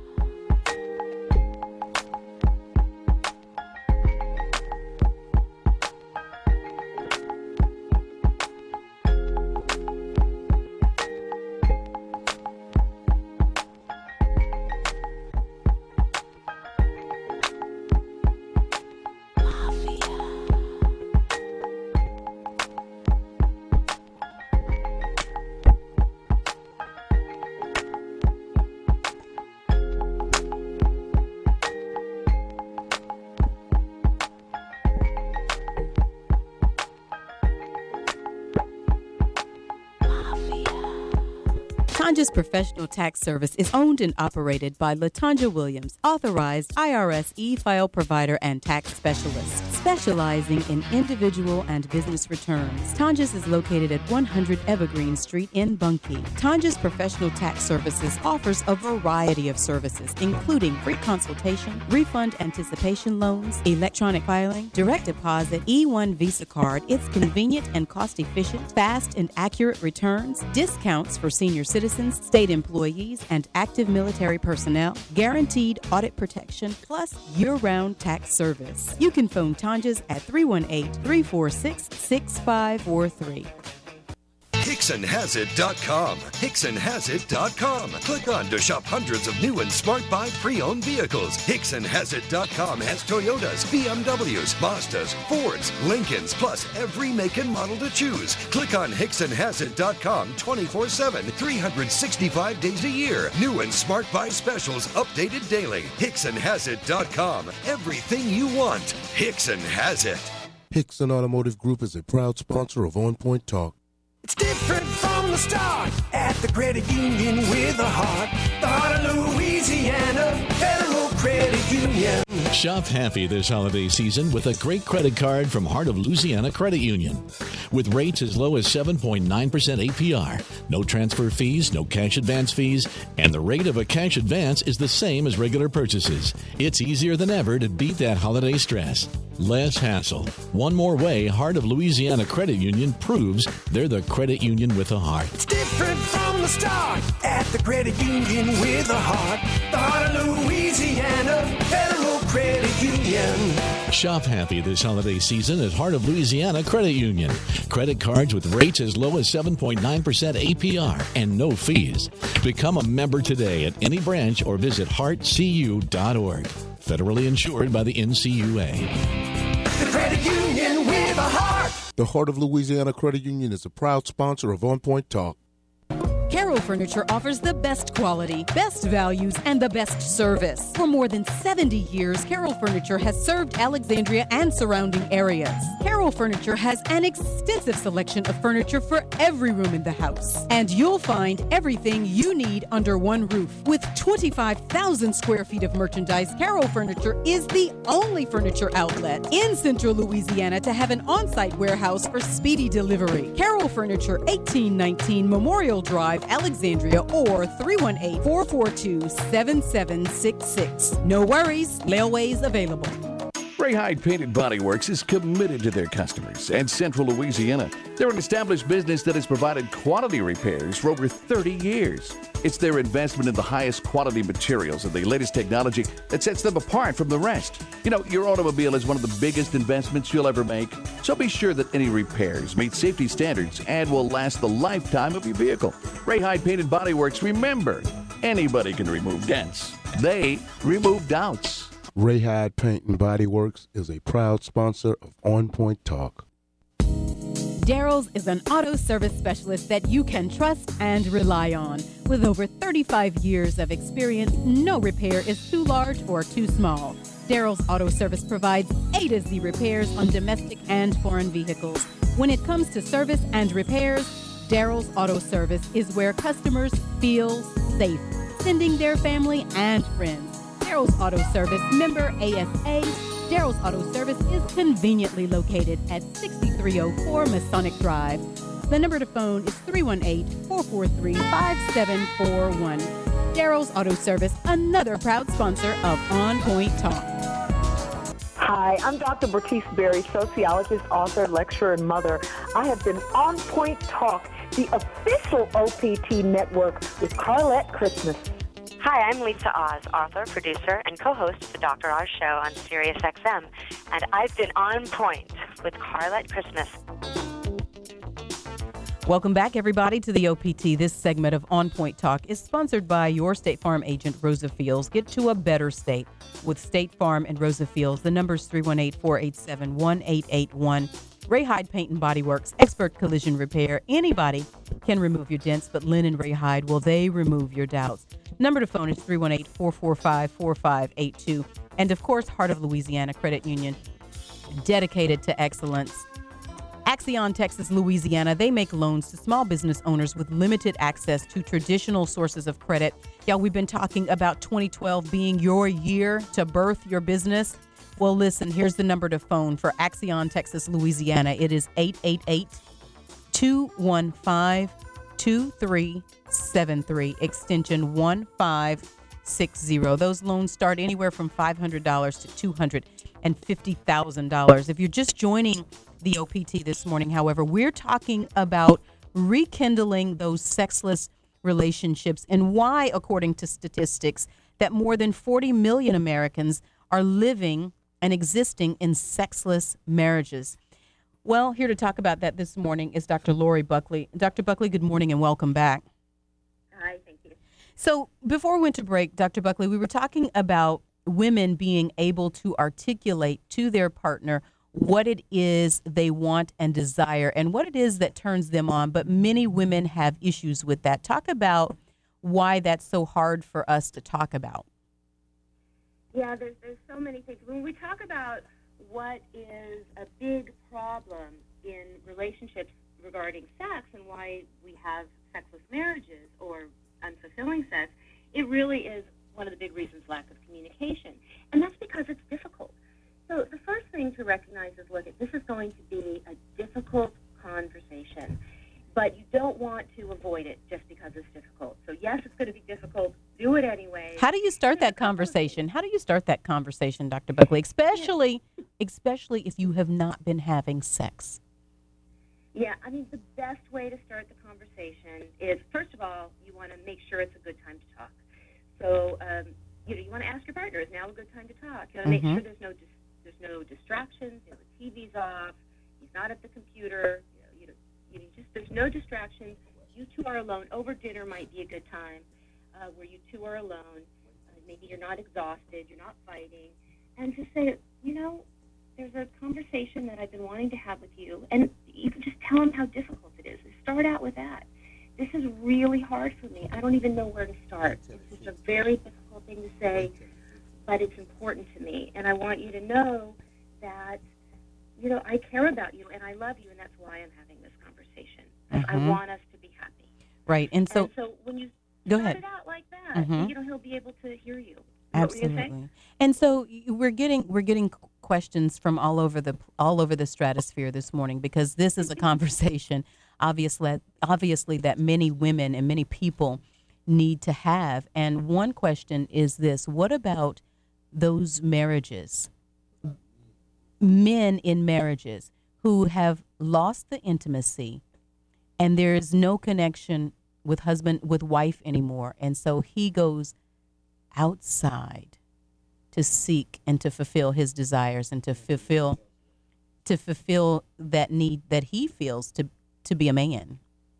Latanja's Professional Tax Service is owned and operated by Latanja Williams, authorized IRS e-file provider and tax specialist, specializing in individual and business returns. Tanja's is located at 100 Evergreen Street in Bunkie. Tanja's Professional Tax Services offers a variety of services, including free consultation, refund anticipation loans, electronic filing, direct deposit, E1 Visa card. It's convenient and cost-efficient, fast and accurate returns, discounts for senior citizens, state employees, and active military personnel, guaranteed audit protection, plus year-round tax service. You can phone Tanja's at 318-346-6543. HicksonHasIt.com. HicksonHasIt.com. Click on to shop hundreds of new and Smart Buy pre-owned vehicles. HicksonHasIt.com has Toyotas, BMWs, Mazdas, Fords, Lincolns, plus every make and model to choose. Click on HicksonHasIt.com 24/7, 365 days a year. New and Smart Buy specials updated daily. HicksonHasIt.com. Everything you want. Hickson has it. Hickson Automotive Group is a proud sponsor of On Point Talk. It's different from from the start at the credit union with a heart. The heart of Louisiana, Federal Credit Union. Shop happy this holiday season with a great credit card from Heart of Louisiana Credit Union. With rates as low as 7.9% APR, no transfer fees, no cash advance fees, and the rate of a cash advance is the same as regular purchases. It's easier than ever to beat that holiday stress. Less hassle. One more way Heart of Louisiana Credit Union proves they're the credit union with a heart. It's different from the start at the credit union with a heart. The heart of Louisiana, Federal Credit Union. Shop happy this holiday season at Heart of Louisiana Credit Union. Credit cards with rates as low as 7.9% APR and no fees. Become a member today at any branch or visit heartcu.org. Federally insured by the NCUA. The credit union with a heart. The Heart of Louisiana Credit Union is a proud sponsor of On Point Talk. Carroll Furniture offers the best quality, best values, and the best service. For more than 70 years, Carroll Furniture has served Alexandria and surrounding areas. Carroll Furniture has an extensive selection of furniture for every room in the house. And you'll find everything you need under one roof. With 25,000 square feet of merchandise, Carroll Furniture is the only furniture outlet in Central Louisiana to have an on-site warehouse for speedy delivery. Carroll Furniture, 1819 Memorial Drive, Alexandria, or 318-442-7766. No worries, layaway's available. Ray Hyde Painted Body Works is committed to their customers and Central Louisiana. They're an established business that has provided quality repairs for over 30 years. It's their investment in the highest quality materials and the latest technology that sets them apart from the rest. You know, your automobile is one of the biggest investments you'll ever make, so be sure that any repairs meet safety standards and will last the lifetime of your vehicle. Ray Hyde Painted Body Works, remember, anybody can remove dents. They remove doubts. Ray Hyde Paint and Body Works is a proud sponsor of On Point Talk. Daryl's is an auto service specialist that you can trust and rely on. With over 35 years of experience, no repair is too large or too small. Daryl's Auto Service provides A to Z repairs on domestic and foreign vehicles. When it comes to service and repairs, Daryl's Auto Service is where customers feel safe, sending their family and friends. Daryl's Auto Service, member ASA. Daryl's Auto Service is conveniently located at 6304 Masonic Drive. The number to phone is 318-443-5741. Daryl's Auto Service, another proud sponsor of On Point Talk. Hi, I'm Dr. Bertice Berry, sociologist, author, lecturer, and mother. I have been On Point Talk, the official OPT network with Carlette Christmas. Hi, I'm Lisa Oz, author, producer, and co-host of the Dr. Oz Show on SiriusXM, and I've been on point with Carlette Christmas. Welcome back, everybody, to the OPT. This segment of On Point Talk is sponsored by your State Farm agent, Rosa Fields. Get to a better state with State Farm and Rosa Fields. The number is 318-487-1881. Ray Hyde Paint and Body Works, expert collision repair. Anybody can remove your dents, but Lynn and Ray Hyde, will they remove your doubts? Number to phone is 318-445-4582. And, of course, Heart of Louisiana Credit Union, dedicated to excellence. Axion, Texas, Louisiana, they make loans to small business owners with limited access to traditional sources of credit. Yeah, we've been talking about 2012 being your year to birth your business. Well, listen, here's the number to phone for Axion, Texas, Louisiana. It is 888-215-2373, extension 1560. Those loans start anywhere from $500 to $250,000. If you're just joining the OPT this morning, however, we're talking about rekindling those sexless relationships and why, according to statistics, that more than 40 million Americans are living and existing in sexless marriages. Well, here to talk about that this morning is Dr. Lori Buckley. Dr. Buckley, good morning and welcome back. Hi, thank you. So before we went to break, Dr. Buckley, we were talking about women being able to articulate to their partner what it is they want and desire and what it is that turns them on. But many women have issues with that. Talk about why that's so hard for us to talk about. Yeah, there's so many things. When we talk about what is a big problem in relationships regarding sex and why we have sexless marriages or unfulfilling sex, it really is one of the big reasons, lack of communication. And that's because it's difficult. So the first thing to recognize is, look, this is going to be a difficult conversation, but you don't want to avoid it just because it's difficult. So yes, it's going to be difficult. Do it anyway. How do you start that conversation? How do you start that conversation, Dr. Buckley, especially if you have not been having sex? Yeah, I mean, the best way to start the conversation is, first of all, you want to make sure it's a good time to talk. So, you want to ask your partner, is now a good time to talk? You want to make sure there's no distractions. The TV's off. He's not at the computer. There's no distractions. You two are alone. Over dinner might be a good time where you two are alone. Maybe you're not exhausted. You're not fighting. And to say, there's a conversation that I've been wanting to have with you. And you can just tell him how difficult it is. Start out with that. This is really hard for me. I don't even know where to start. It's just a very difficult thing to say, but it's important to me. And I want you to know that, I care about you and I love you, and that's why I'm having this conversation. I want us to be happy. Right. And so when you go start ahead. it out like that, he'll be able to hear you. Absolutely. And so we're getting questions from all over the stratosphere this morning, because this is a conversation obviously that many women and many people need to have. And one question is this: what about those marriages, men in marriages who have lost the intimacy and there is no connection with wife anymore, and so he goes outside to seek and to fulfill his desires and to fulfill that need that he feels to be a man?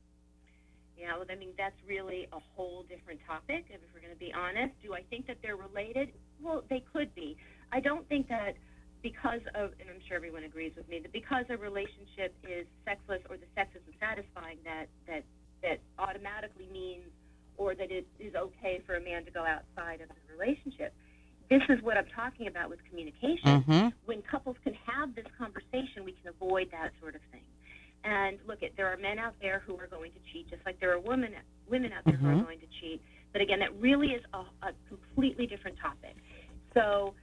Yeah, well, I mean, that's really a whole different topic, if we're going to be honest. Do I think that they're related? Well, they could be. I don't think that because of, and I'm sure everyone agrees with me, that because a relationship is sexless or the sex isn't satisfying, that automatically means, or that it is okay for a man to go outside of the relationship. This is what I'm talking about with communication. When couples can have this conversation, we can avoid that sort of thing. And look, there are men out there who are going to cheat, just like there are women out there who are going to cheat. But again, that really is a completely different topic. So,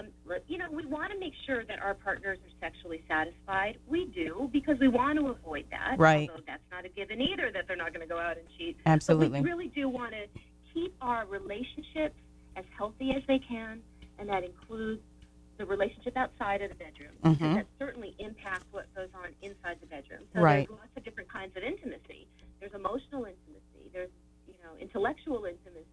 we want to make sure that our partners are sexually satisfied. We do, because we want to avoid that. Right. Although that's not a given either, that they're not going to go out and cheat. Absolutely. But we really do want to keep our relationships as healthy as they can, and that includes the relationship outside of the bedroom. Because that certainly impacts what goes on inside the bedroom. So right. There's lots of different kinds of intimacy. There's emotional intimacy. There's, intellectual intimacy.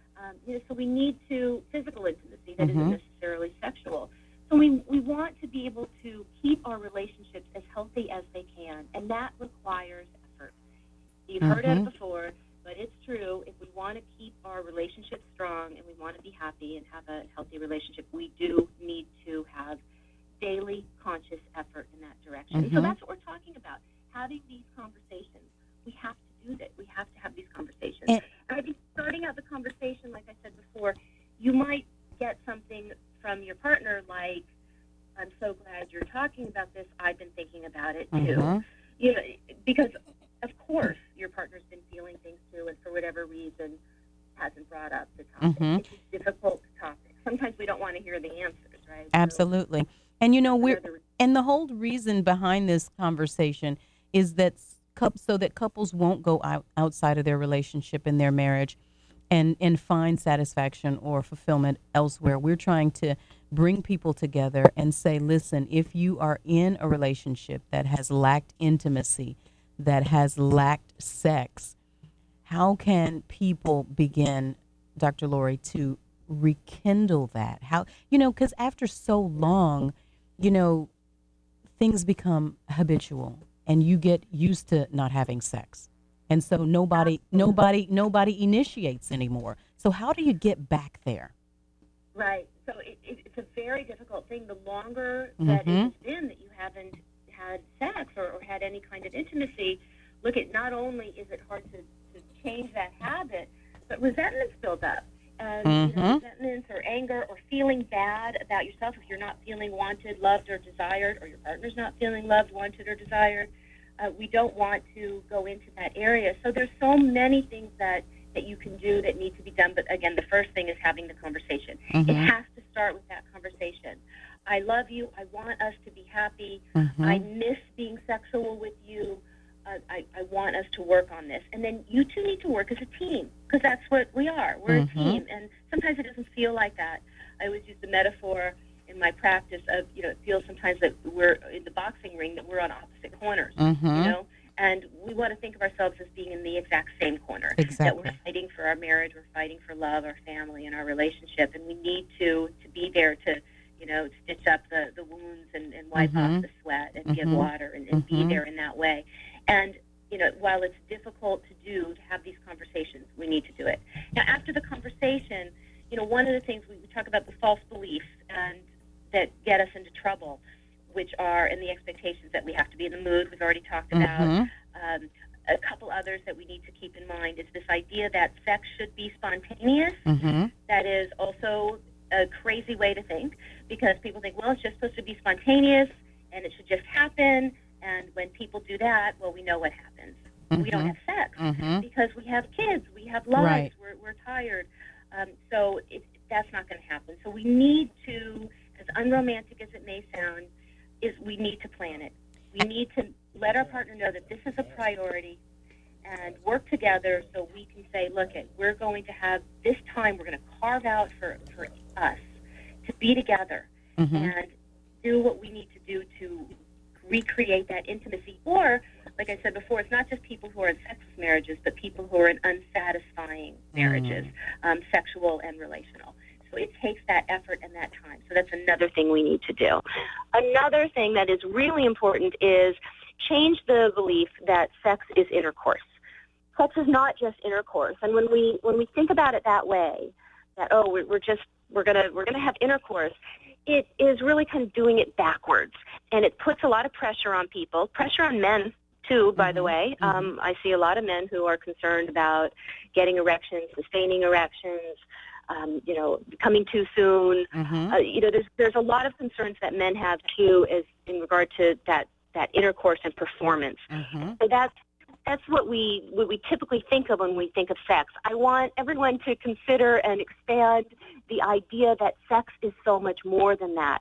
So we need physical intimacy that isn't necessarily sexual. So we want to be able to keep our relationships as healthy as they can, and that requires effort. You've heard it before, but it's true. If we want to keep our relationships strong and we want to be happy and have a healthy relationship, we do need to have daily conscious effort in that direction. So that's what we're talking about, having these conversations. We have to do that. We have to have these conversations. And I think starting out the conversation, like I said before, you might get something from your partner like, I'm so glad you're talking about this. I've been thinking about it too. Because of course your partner's been feeling things too, and for whatever reason hasn't brought up the topic. It's a difficult topic. Sometimes we don't want to hear the answers, right? Absolutely. So, and and the whole reason behind this conversation is that so that couples won't go outside of their relationship and their marriage and find satisfaction or fulfillment elsewhere. We're trying to bring people together and say, listen, if you are in a relationship that has lacked intimacy, that has lacked sex, how can people begin, Dr. Lori, to rekindle that? How, because after so long, things become habitual and you get used to not having sex. And so nobody initiates anymore. So how do you get back there? Right. So it's a very difficult thing. The longer that it has been that you haven't had sex or had any kind of intimacy, not only is it hard to change that habit, but resentments build up. And resentments or anger or feeling bad about yourself if you're not feeling wanted, loved, or desired, or your partner's not feeling loved, wanted, or desired. We don't want to go into that area. So there's so many things that you can do that need to be done. But again, the first thing is having the conversation. Mm-hmm. It has to start with that conversation. I love you. I want us to be happy. Mm-hmm. I miss being sexual with you. I want us to work on this. And then you two need to work as a team, because that's what we are. We're Mm-hmm. a team. And sometimes it doesn't feel like that. I always use the metaphor in my practice of, it feels sometimes that we're in the boxing ring, that we're on opposite corners, Mm-hmm. And we want to think of ourselves as being in the exact same corner. Exactly. That we're fighting for our marriage, we're fighting for love, our family, and our relationship. And we need to be there to, stitch up the wounds and wipe Mm-hmm. off the sweat and give Mm-hmm. water and be there in that way. And, while it's difficult to do, to have these conversations, we need to do it. Now, after the conversation, one of the things we talk about the false beliefs and that get us into trouble, which are in the expectations that we have to be in the mood, we've already talked about. Mm-hmm. A couple others that we need to keep in mind is this idea that sex should be spontaneous. Mm-hmm. That is also a crazy way to think, because people think, well, it's just supposed to be spontaneous and it should just happen. And when people do that, well, we know what happens. Mm-hmm. We don't have sex Mm-hmm. because we have kids, we have lives, Right. we're tired. So that's not going to happen. So we need to, as unromantic as it may sound, we need to plan it. We need to let our partner know that this is a priority and work together so we can say, look, we're going to have this time, we're going to carve out for us to be together Mm-hmm. and do what we need to do to recreate that intimacy. Or, like I said before, it's not just people who are in sexless marriages, but people who are in unsatisfying marriages, sexual and relational. So it takes that effort and that time. So that's another thing we need to do. Another thing that is really important is change the belief that sex is intercourse. Sex is not just intercourse. And when we think about it that way, that we're gonna have intercourse, it is really kind of doing it backwards, and it puts a lot of pressure on people, pressure on men too, by the way. I see a lot of men who are concerned about getting erections, sustaining erections, coming too soon. There's a lot of concerns that men have too, as in regard to that intercourse and performance. So that's what we typically think of when we think of sex. I want everyone to consider and expand the idea that sex is so much more than that.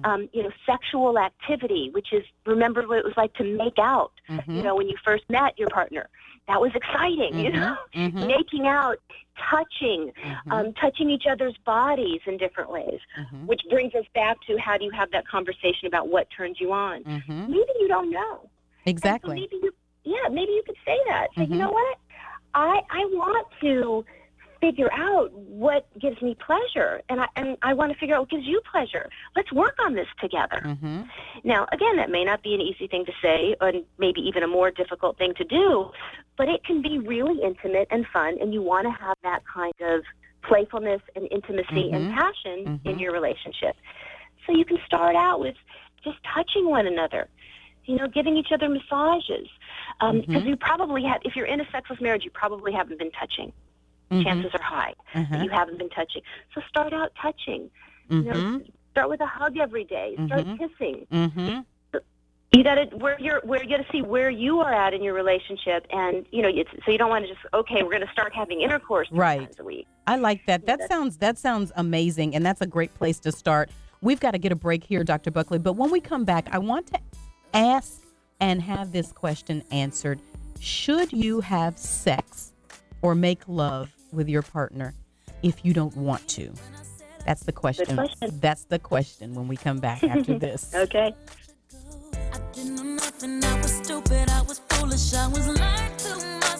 Sexual activity, which is, remember what it was like to make out, when you first met your partner. That was exciting, making out, touching, touching each other's bodies in different ways, which brings us back to how do you have that conversation about what turns you on. Maybe you don't know. Exactly. So maybe you could say that. Say, you know what? I want to figure out what gives me pleasure, and I want to figure out what gives you pleasure. Let's work on this together. Now, again, that may not be an easy thing to say, and maybe even a more difficult thing to do, but it can be really intimate and fun, and you want to have that kind of playfulness and intimacy and passion in your relationship. So you can start out with just touching one another, giving each other massages. Because you probably have, if you're in a sexless marriage, you probably haven't been touching. Chances are high that you haven't been touching. So start out touching. Start with a hug every day. Start kissing. You gotta see where you are at in your relationship, and so you don't want to just we're gonna start having intercourse 3 times a week. I like that. That sounds amazing, and that's a great place to start. We've got to get a break here, Dr. Buckley, but when we come back, I want to ask and have this question answered. Should you have sex or make love with your partner if you don't want to? That's the question. Good question. That's the question when we come back after this. Okay. I didn't know nothing. I was stupid. I was foolish. I was lying to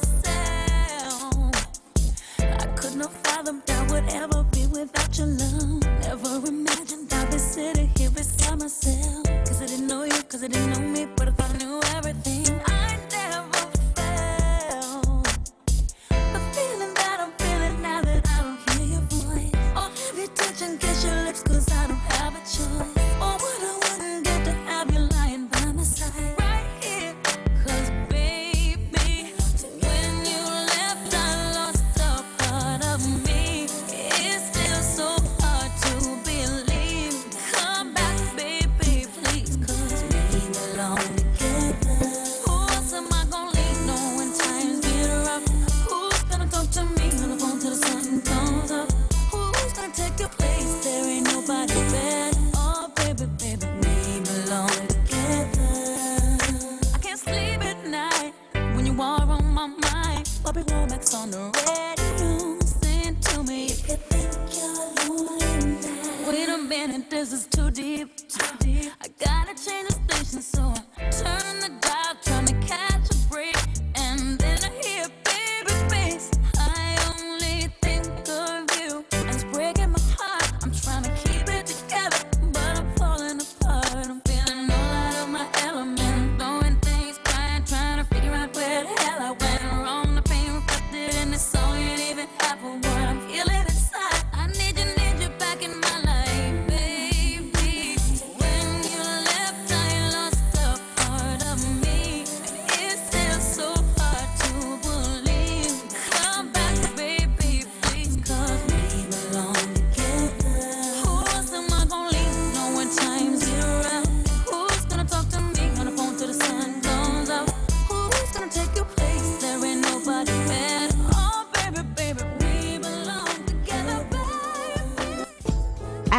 myself. I could not fathom that would ever be without your love. Never imagined I'd be sitting here beside myself. Cause I didn't know you, cause I didn't know me, but I thought I knew everything. I never felt the feeling that I'm feeling now that I don't hear your voice. Or have you touch and kiss your lips, cause I don't have a choice. Or would I wouldn't get to have you lying by my side right here. Cause baby, when you left I lost a part of me. It's still so hard to believe. Come back, baby, please, cause we belong.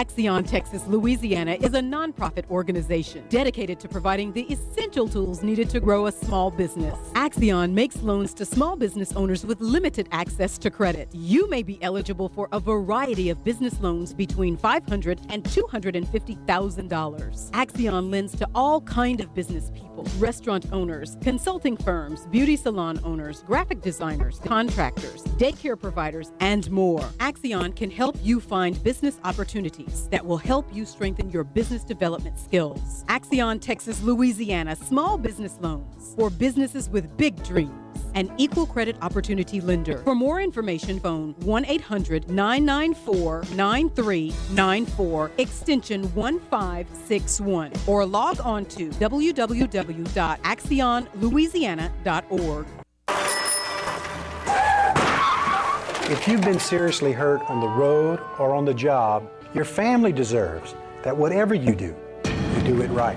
Axion Texas Louisiana is a nonprofit organization dedicated to providing the essential tools needed to grow a small business. Axion makes loans to small business owners with limited access to credit. You may be eligible for a variety of business loans between $500,000 and $250,000. Axion lends to all kind of business people, restaurant owners, consulting firms, beauty salon owners, graphic designers, contractors, daycare providers, and more. Axion can help you find business opportunities that will help you strengthen your business development skills. Axion Texas Louisiana Small Business Loans for businesses with big dreams. An equal credit opportunity lender. For more information, phone 1-800-994-9394, extension 1561, or log on to www.axionlouisiana.org. If you've been seriously hurt on the road or on the job, your family deserves that whatever you do it right.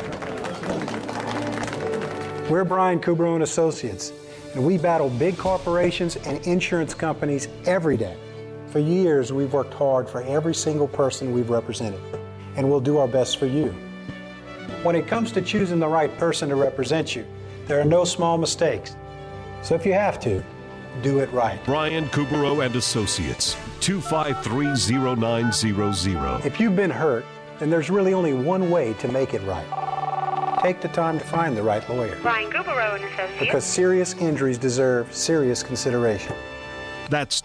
We're Brian Kubro and Associates, and we battle big corporations and insurance companies every day. For years, we've worked hard for every single person we've represented, and we'll do our best for you. When it comes to choosing the right person to represent you, there are no small mistakes. So if you have to, do it right. Brian Kubro and Associates, 253-0900. If you've been hurt, then there's really only one way to make it right. Take the time to find the right lawyer. Brian Kubro and Associates. Because serious injuries deserve serious consideration. That's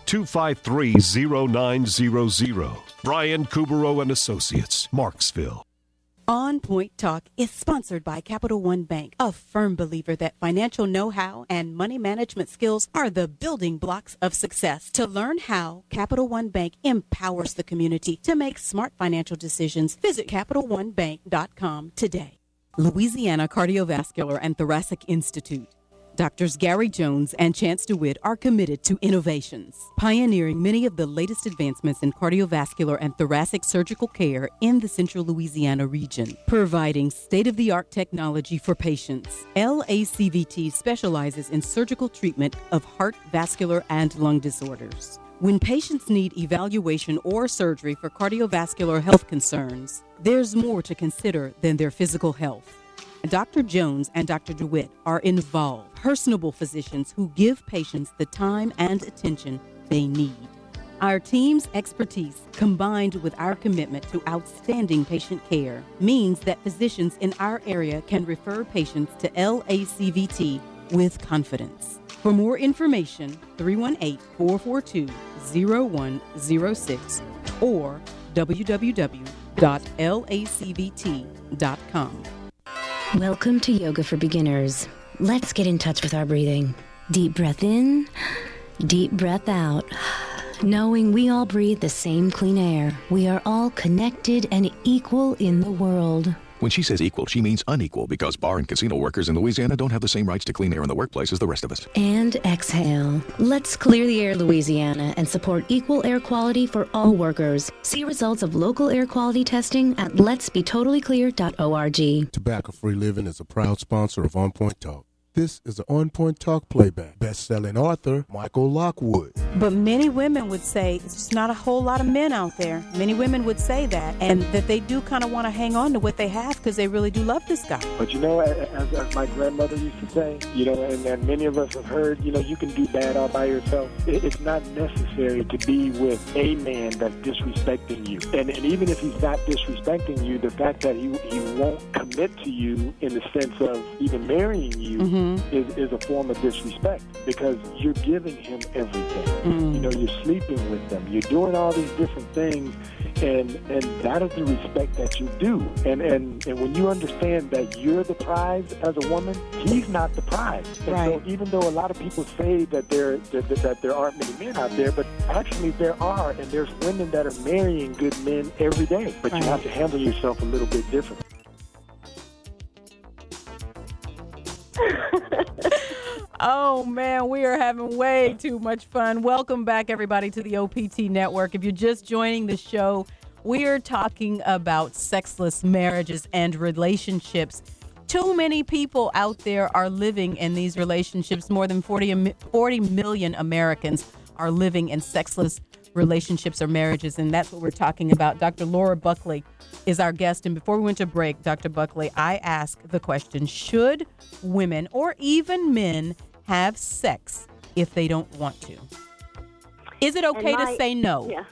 253-0900. Brian Kubro and Associates, Marksville. On Point Talk is sponsored by Capital One Bank, a firm believer that financial know-how and money management skills are the building blocks of success. To learn how Capital One Bank empowers the community to make smart financial decisions, visit CapitalOneBank.com today. Louisiana Cardiovascular and Thoracic Institute. Doctors Gary Jones and Chance DeWitt are committed to innovations, pioneering many of the latest advancements in cardiovascular and thoracic surgical care in the central Louisiana region, providing state-of-the-art technology for patients. LACVT specializes in surgical treatment of heart, vascular, and lung disorders. When patients need evaluation or surgery for cardiovascular health concerns, there's more to consider than their physical health. Dr. Jones and Dr. DeWitt are involved, personable physicians who give patients the time and attention they need. Our team's expertise, combined with our commitment to outstanding patient care, means that physicians in our area can refer patients to LACVT with confidence. For more information, 318-442-0106 or www.lacvt.com. Welcome to Yoga for Beginners. Let's get in touch with our breathing. Deep breath in, deep breath out. Knowing we all breathe the same clean air, we are all connected and equal in the world. When she says equal, she means unequal because bar and casino workers in Louisiana don't have the same rights to clean air in the workplace as the rest of us. And exhale. Let's clear the air, Louisiana, and support equal air quality for all workers. See results of local air quality testing at letsbetotallyclear.org. Tobacco-Free Living is a proud sponsor of On Point Talk. This is the On Point Talk playback. Best-selling author Michael Lockwood. But many women would say, it's just not a whole lot of men out there. Many women would say that, and that they do kind of want to hang on to what they have because they really do love this guy. But you know, as my grandmother used to say, you know, and many of us have heard, you know, you can do bad all by yourself. It's not necessary to be with a man that's disrespecting you. And even if he's not disrespecting you, the fact that he won't commit to you in the sense of even marrying you, is a form of disrespect because you're giving him everything. You know, you're sleeping with them. You're doing all these different things, and that is the respect that you do. And when you understand that you're the prize as a woman, he's not the prize. And so even though a lot of people say that there aren't many men out there, but actually there are, and there's women that are marrying good men every day. But you have to handle yourself a little bit different. Oh, man, we are having way too much fun. Welcome back, everybody, to the OPT Network. If you're just joining the show, we are talking about sexless marriages and relationships. Too many people out there are living in these relationships. More than 40 million Americans are living in sexless relationships or marriages, and that's what we're talking about. Dr. Laura Buckley is our guest, and before we went to break, Dr. Buckley, I asked the question, should women or even men have sex if they don't want to? Is it okay to say no? Yeah.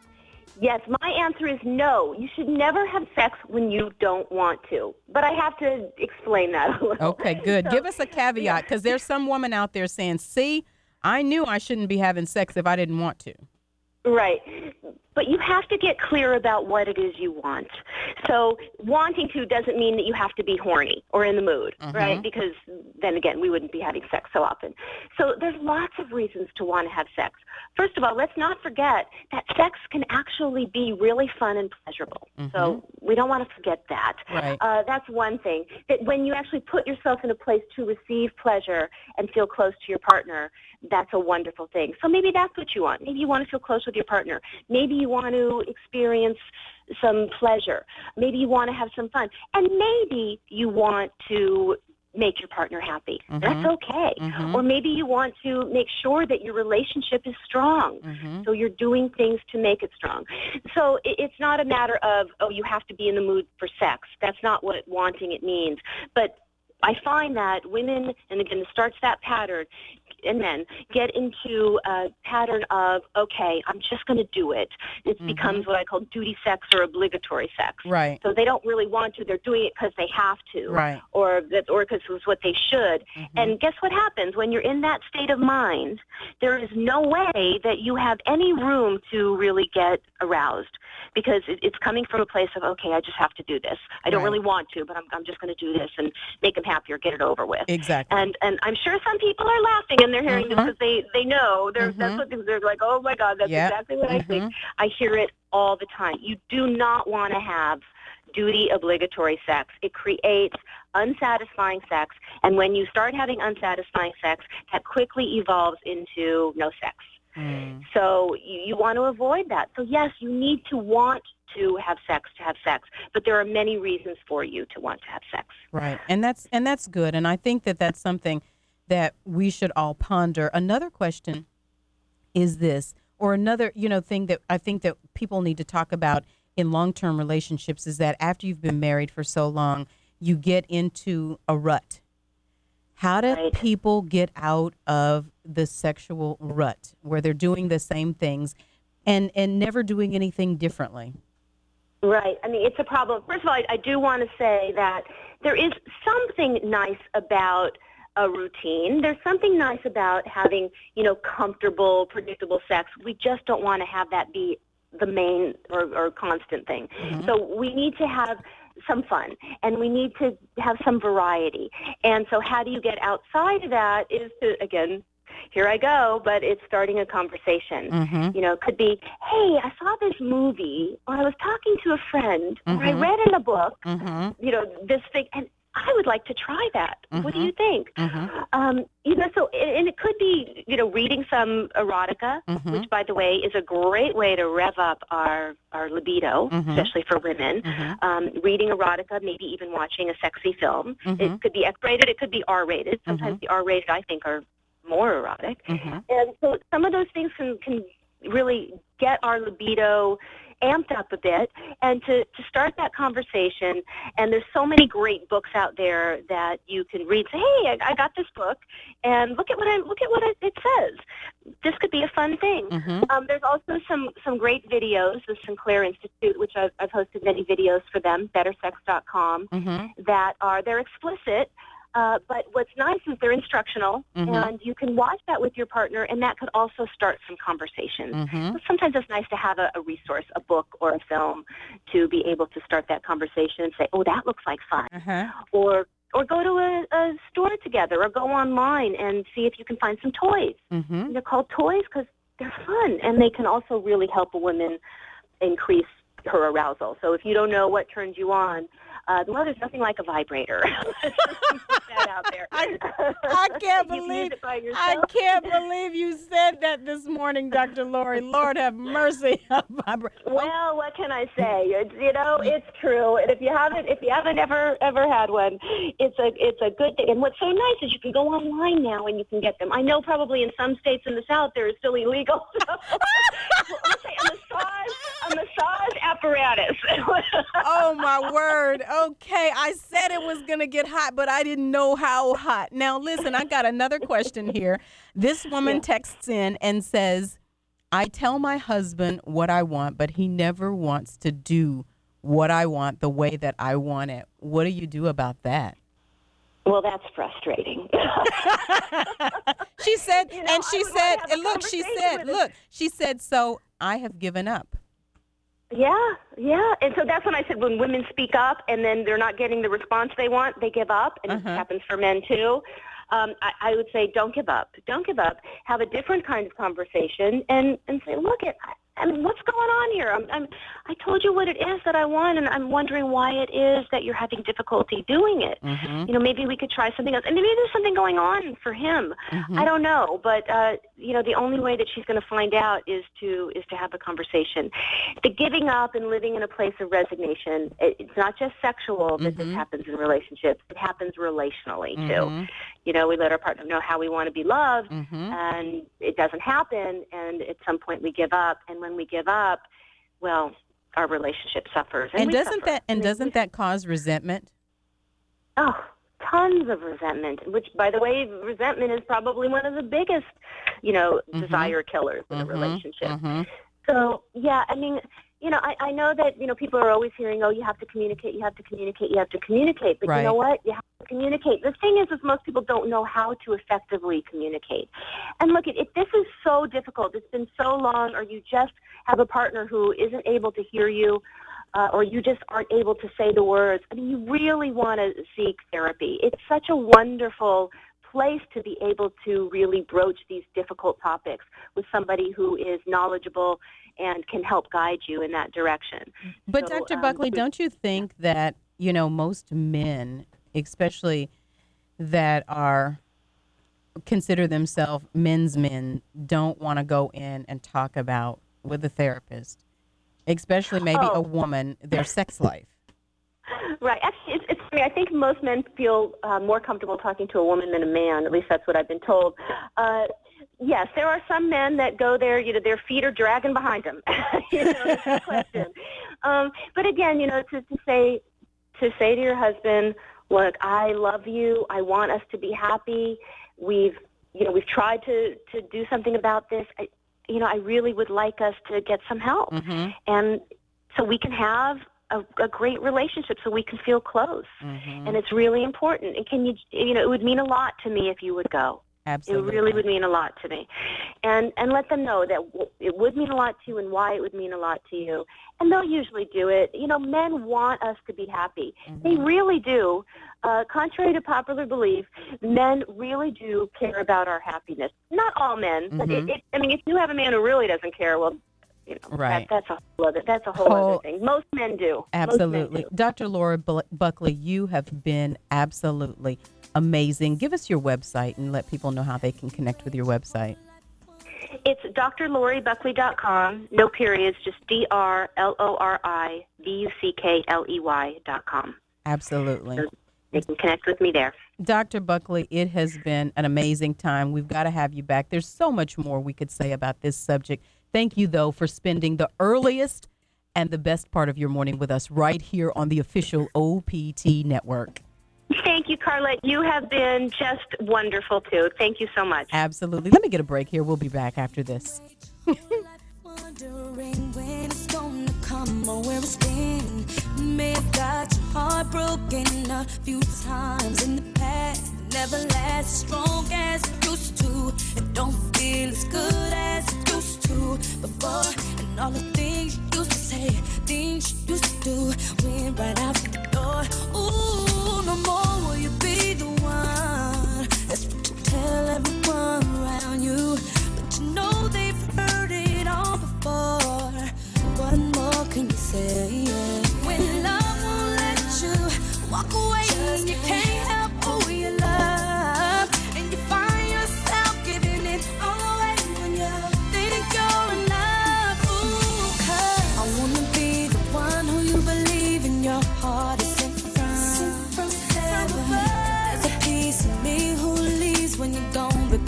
Yes, my answer is no. You should never have sex when you don't want to. But I have to explain that a little. Okay, good. Give us a caveat, because there's some woman out there saying, see, I knew I shouldn't be having sex if I didn't want to. Right. But you have to get clear about what it is you want. So wanting to doesn't mean that you have to be horny or in the mood, right? Because then again, we wouldn't be having sex so often. So there's lots of reasons to want to have sex. First of all, let's not forget that sex can actually be really fun and pleasurable. So we don't want to forget that. Right. That's one thing. That when you actually put yourself in a place to receive pleasure and feel close to your partner, that's a wonderful thing. So maybe that's what you want. Maybe you want to feel close with your partner. Maybe you want to experience some pleasure. Maybe you want to have some fun. And maybe you want to make your partner happy. That's okay. Or maybe you want to make sure that your relationship is strong. So you're doing things to make it strong. So it's not a matter of, oh, you have to be in the mood for sex. That's not what wanting it means. But I find that women, and again, it starts that pattern, and men get into a pattern of, okay, I'm just going to do it. It becomes what I call duty sex or obligatory sex. Right. So they don't really want to. They're doing it because they have to. Right. Or because it's what they should. And guess what happens? When you're in that state of mind, there is no way that you have any room to really get aroused, because it's coming from a place of, okay, I just have to do this. I don't really want to, but I'm just going to do this and make them happier, get it over with. Exactly. And I'm sure some people are laughing and they're hearing this because they know. That's what they're like, oh, my God, that's exactly what I think. I hear it all the time. You do not want to have duty obligatory sex. It creates unsatisfying sex. And when you start having unsatisfying sex, that quickly evolves into no sex. So you want to avoid that. So yes, you need to want to have sex, but there are many reasons for you to want to have sex. Right. And that's good. And I think that that's something that we should all ponder. Another question is this, or another, thing that I think that people need to talk about in long-term relationships is that after you've been married for so long, you get into a rut. How do people get out of the sexual rut where they're doing the same things and never doing anything differently? Right. I mean, it's a problem. First of all, I do want to say that there is something nice about a routine. There's something nice about having, comfortable, predictable sex. We just don't want to have that be the main or constant thing. So we need to have some fun, and we need to have some variety. And so how do you get outside of that is to, again, here I go, but it's starting a conversation. It could be, hey, I saw this movie, or I was talking to a friend, or I read in a book, this thing, and I would like to try that. What do you think? So, and it could be, reading some erotica, which, by the way, is a great way to rev up our libido, especially for women. Reading erotica, maybe even watching a sexy film. It could be X-rated, it could be R-rated. Sometimes the R-rated, I think, are more erotic. And so some of those things can really get our libido amped up a bit, and to start that conversation. And there's so many great books out there that you can read. Say, hey, I got this book, and look at what it says. This could be a fun thing. There's also some great videos. The Sinclair Institute, which I've hosted many videos for them, bettersex.com, they're explicit. But what's nice is they're instructional, and you can watch that with your partner, and that could also start some conversations. So sometimes it's nice to have a resource, a book or a film, to be able to start that conversation and say, oh, that looks like fun. Or go to a store together, or go online and see if you can find some toys. They're called toys because they're fun, and they can also really help a woman increase her arousal. So if you don't know what turns you on, there's nothing like a vibrator. Let's just put that out there. I can't believe you said that this morning, Dr. Lori. Lord have mercy. Well, what can I say? It's true. And if you haven't ever had one, it's a good thing. And what's so nice is you can go online now and you can get them. I know probably in some states in the South they're still illegal. Let's say a massage apparatus. Oh my word. Okay, I said it was gonna get hot, but I didn't know how hot. Now listen, I got another question here. This woman texts in and says, I tell my husband what I want, but he never wants to do what I want the way that I want it. What do you do about that? Well, that's frustrating. She said, she said, so I have given up. Yeah. And so that's when I said when women speak up and then they're not getting the response they want, they give up. And it happens for men too. I would say don't give up. Don't give up. Have a different kind of conversation and say, look, what's going on here? I told you what it is that I want, and I'm wondering why it is that you're having difficulty doing it. Maybe we could try something else. And maybe there's something going on for him. I don't know. But, the only way that she's going to find out is to have a conversation. The giving up and living in a place of resignation, it's not just sexual that this happens in relationships. It happens relationally, too. We let our partner know how we want to be loved, and it doesn't happen, and at some point we give up. And when we give up, well, our relationship suffers. And doesn't that cause resentment? Oh, tons of resentment, which, by the way, resentment is probably one of the biggest, desire killers in a relationship. So, yeah, I know that, people are always hearing, oh, you have to communicate. But right. You know what? You have to communicate. The thing is most people don't know how to effectively communicate. And look, if this is so difficult, it's been so long, or you just have a partner who isn't able to hear you, or you just aren't able to say the words, you really want to seek therapy. It's such a wonderful place to be able to really broach these difficult topics with somebody who is knowledgeable and can help guide you in that direction. But Dr. Buckley, don't you think that, most men, especially that consider themselves men's men, don't want to go in and talk about with a therapist, especially maybe a woman, their sex life? Right. Actually, it's funny. I think most men feel more comfortable talking to a woman than a man. At least that's what I've been told. Yes, there are some men that go there, their feet are dragging behind them. There's no question. But again, to say to your husband, look, I love you. I want us to be happy. We've tried to do something about this. I really would like us to get some help. And so we can have a great relationship, so we can feel close. And it's really important. And can you, it would mean a lot to me if you would go. Absolutely. It really would mean a lot to me. And let them know that it would mean a lot to you and why it would mean a lot to you. And they'll usually do it. Men want us to be happy. They really do. Contrary to popular belief, men really do care about our happiness. Not all men, but if you have a man who really doesn't care, well, right. That's a whole other thing. Most men do. Absolutely. Dr. Laura Buckley, you have been absolutely amazing. Give us your website and let people know how they can connect with your website. It's drloribuckley.com. No periods, just drloribuckley.com. Absolutely. So they can connect with me there. Dr. Buckley, it has been an amazing time. We've got to have you back. There's so much more we could say about this subject. Thank you, though, for spending the earliest and the best part of your morning with us right here on the official OPT network. Thank you, Carlette. You have been just wonderful, too. Thank you so much. Absolutely. Let me get a break here. We'll be back after this. Wondering when it's gonna come or where it's been. You may have got your heart broken a few times in the past. It never lasts as strong as it used to. It don't feel as good as it used to before. And all the things you used to say, things you used to do, went right out the door. Ooh, no more will you be the one. That's what you tell everyone around you. But you know they've heard it all before. What more can you say? When love won't let you walk away, and you can't help who you love.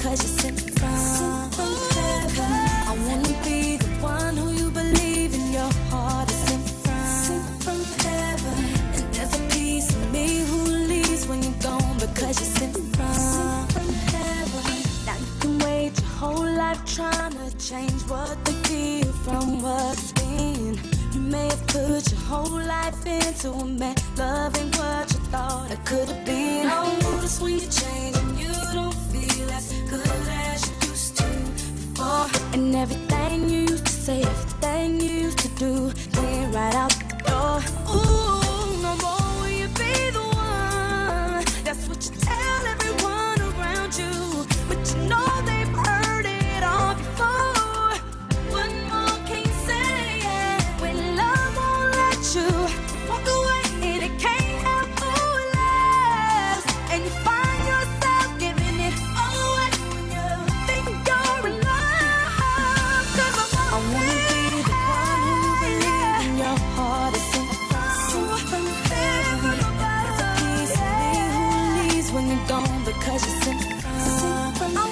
because you're sent from heaven. I wanna be the one who you believe in your heart is sent from heaven. And there's a piece of me who leaves when you're gone because you're sent from heaven. Now you can wait your whole life trying to change what they feel from what's been. You may have put your whole life into a man, loving what you thought it could have been. Oh, notice when you change and you don't feel as good as you used to before. And everything you used to say, everything you used to do, went right out the door. Ooh, no more will you be the one. That's what you tell everyone around you, but you know they've heard it all before. What more can you say? When love won't let you walk away and it can't help who it loves, and you find yourself giving it all away when you think you're in love. 'Cause I wanna be the one who you believe in your heart is sent from heaven. There's a piece of me who leaves when you're gone because you're sent from heaven.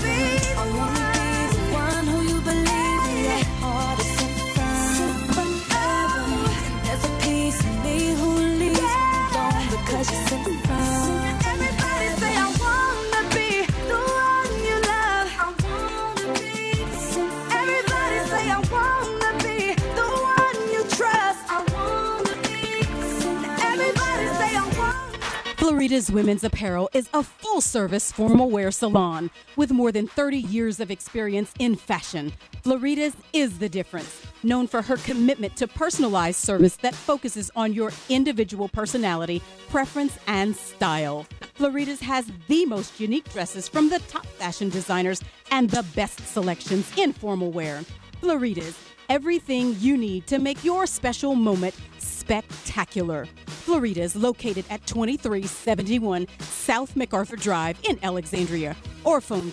I wanna be the one who you believe in your heart is sent from heaven. And there's a piece of me who leaves when you're gone because you're sent from. Everybody say I wanna be the one you love. I wanna be sent. Everybody say I wanna be the one you trust. I wanna be sent. Everybody say I want. Florida's Women's Apparel is a full-service formal wear salon with more than 30 years of experience in fashion. Florida's is the difference, known for her commitment to personalized service that focuses on your individual personality, preference, and style. Florida's has the most unique dresses from the top fashion designers and the best selections in formal wear. Florida's, everything you need to make your special moment spectacular. Florida's located at 2371 South MacArthur Drive in Alexandria, or phone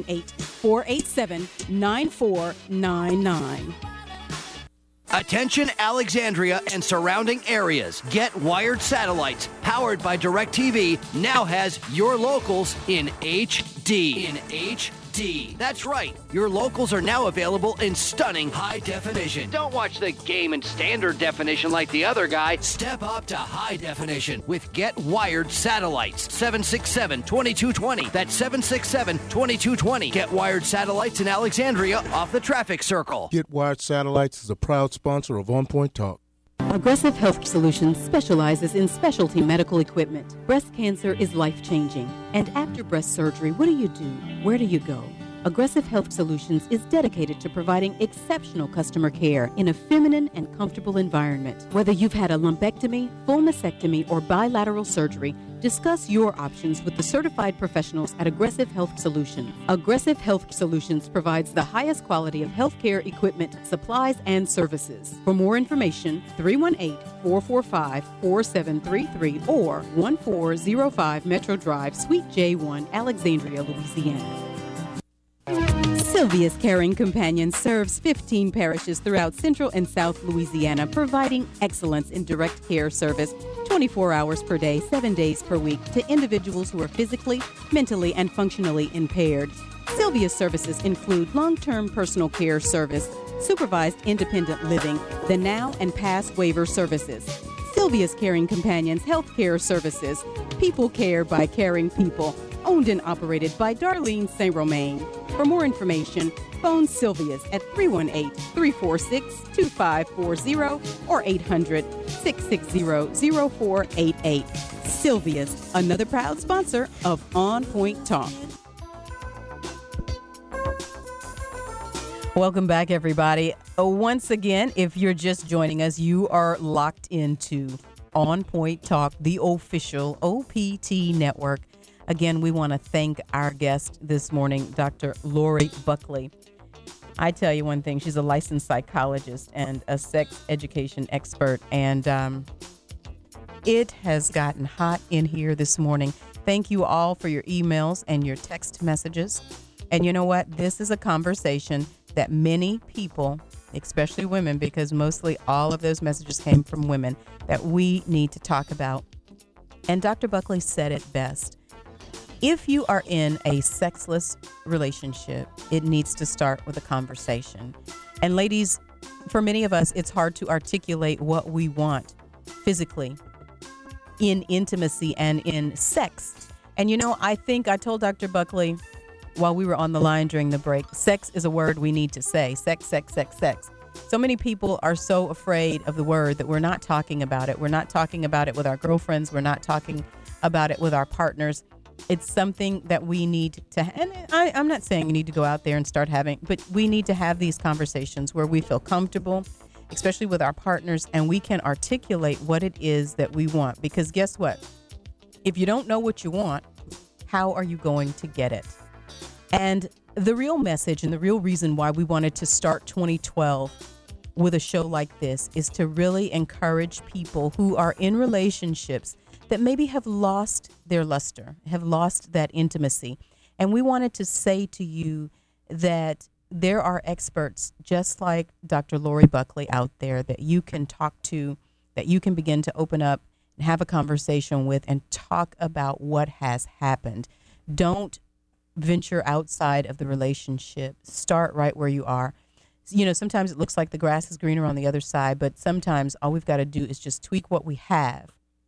318-487-9499. Attention Alexandria and surrounding areas. Get Wired Satellites, powered by DirecTV, now has your locals in HD. That's right. Your locals are now available in stunning high definition. Don't watch the game in standard definition like the other guy. Step up to high definition with Get Wired Satellites. 767-2220. That's 767-2220. Get Wired Satellites in Alexandria off the traffic circle. Get Wired Satellites is a proud sponsor of On Point Talk. Aggressive Health Solutions specializes in specialty medical equipment. Breast cancer is life-changing. And after breast surgery, what do you do? Where do you go? Aggressive Health Solutions is dedicated to providing exceptional customer care in a feminine and comfortable environment. Whether you've had a lumpectomy, full mastectomy, or bilateral surgery, discuss your options with the certified professionals at Aggressive Health Solutions. Aggressive Health Solutions provides the highest quality of healthcare equipment, supplies, and services. For more information, 318-445-4733 or 1405 Metro Drive, Suite J1, Alexandria, Louisiana. Sylvia's Caring Companion serves 15 parishes throughout Central and South Louisiana, providing excellence in direct care service 24 hours per day, 7 days per week to individuals who are physically, mentally, and functionally impaired. Sylvia's services include long-term personal care service, supervised independent living, the now and past waiver services. Sylvia's Caring Companions Healthcare Services, people care by caring people, owned and operated by Darlene St. Romain. For more information, phone Sylvia's at 318-346-2540 or 800-660-0488. Sylvia's, another proud sponsor of On Point Talk. Welcome back, everybody. Once again, if you're just joining us, you are locked into On Point Talk, the official OPT network. Again, we want to thank our guest this morning, Dr. Lori Buckley. I tell you one thing, she's a licensed psychologist and a sex education expert, and it has gotten hot in here this morning. Thank you all for your emails and your text messages. And you know what? This is a conversation that many people, especially women, because mostly all of those messages came from women, that we need to talk about. And Dr. Buckley said it best. If you are in a sexless relationship, it needs to start with a conversation. And ladies, for many of us, it's hard to articulate what we want physically in intimacy and in sex. And I think I told Dr. Buckley while we were on the line during the break, sex is a word we need to say. Sex, sex, sex, sex. So many people are so afraid of the word that we're not talking about it. We're not talking about it with our girlfriends. We're not talking about it with our partners. It's something that we need to, and I'm not saying you need to go out there and start having, but we need to have these conversations where we feel comfortable, especially with our partners, and we can articulate what it is that we want. Because guess what? If you don't know what you want, how are you going to get it? And the real message and the real reason why we wanted to start 2012 with a show like this is to really encourage people who are in relationships that maybe have lost their luster, have lost that intimacy. And we wanted to say to you that there are experts just like Dr. Lori Buckley out there that you can talk to, that you can begin to open up and have a conversation with and talk about what has happened. Don't venture outside of the relationship. Start right where you are. Sometimes it looks like the grass is greener on the other side, but sometimes all we've got to do is just tweak what we have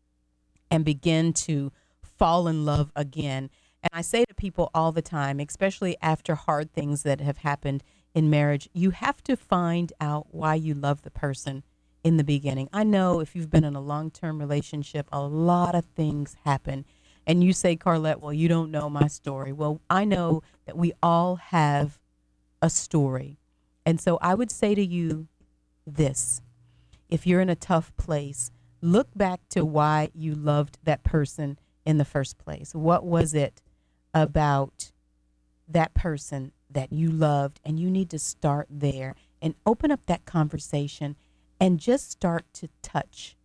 and begin to fall in love again. And I say to people all the time, especially after hard things that have happened in marriage, you have to find out why you love the person in the beginning. I know if you've been in a long-term relationship, a lot of things happen. And you say, Carlette, well, you don't know my story. Well, I know that we all have a story. And so I would say to you this: if you're in a tough place, look back to why you loved that person in the first place. What was it about that person that you loved? And you need to start there and open up that conversation and just start to touch.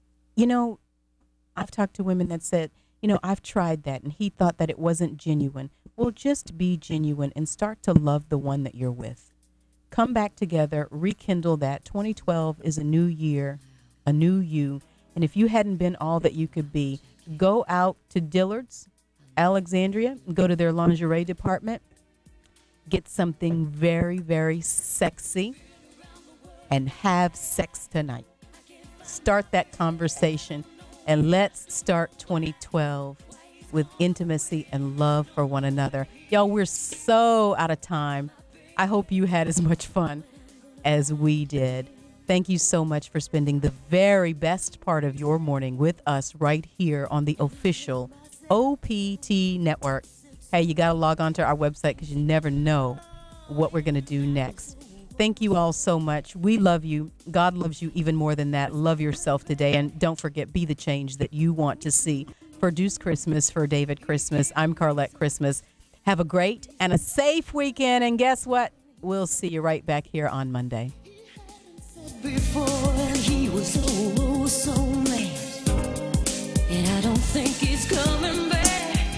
I've talked to women that said, I've tried that and he thought that it wasn't genuine. Well, just be genuine and start to love the one that you're with. Come back together, rekindle that. 2012 is a new year, a new you. And if you hadn't been all that you could be, go out to Dillard's, Alexandria, go to their lingerie department, get something very, very sexy, and have sex tonight. Start that conversation, and let's start 2012 with intimacy and love for one another. Y'all, we're so out of time. I hope you had as much fun as we did. Thank you so much for spending the very best part of your morning with us right here on the official OPT network. Hey, you got to log on to our website because you never know what we're going to do next. Thank you all so much. We love you. God loves you even more than that. Love yourself today. And don't forget, be the change that you want to see. For Deuce Christmas, for David Christmas, I'm Carlette Christmas. Have a great and a safe weekend. And guess what? We'll see you right back here on Monday. Before he was so mad, and I don't think he's coming back.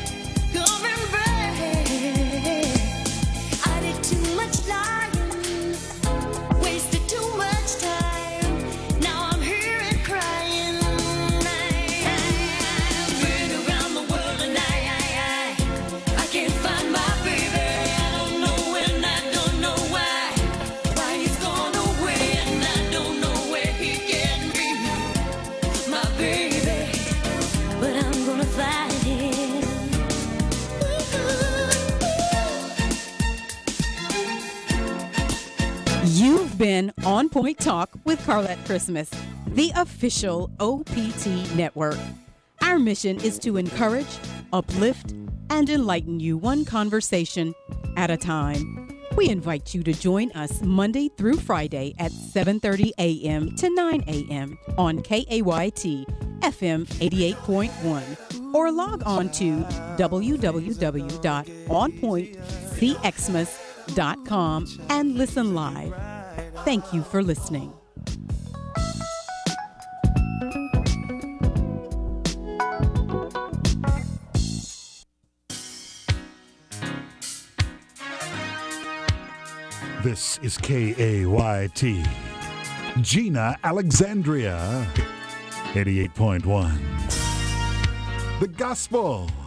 I did too much lying, wasted too much time. Now I'm here and crying. I've been around the world and I can't find my baby. I don't know when, I don't know why he's gone away, and I don't know where he can be, my baby. But I'm gonna find him. You've been On Point Talk with Carlette Christmas, the official OPT network. Our mission is to encourage, uplift, and enlighten you one conversation at a time. We invite you to join us Monday through Friday at 7:30 a.m. to 9 a.m. on KAYT FM 88.1, or log on to www.onpointcxmas.com and listen live. Thank you for listening. This is KAYT. Gina, Alexandria, 88.1. The Gospel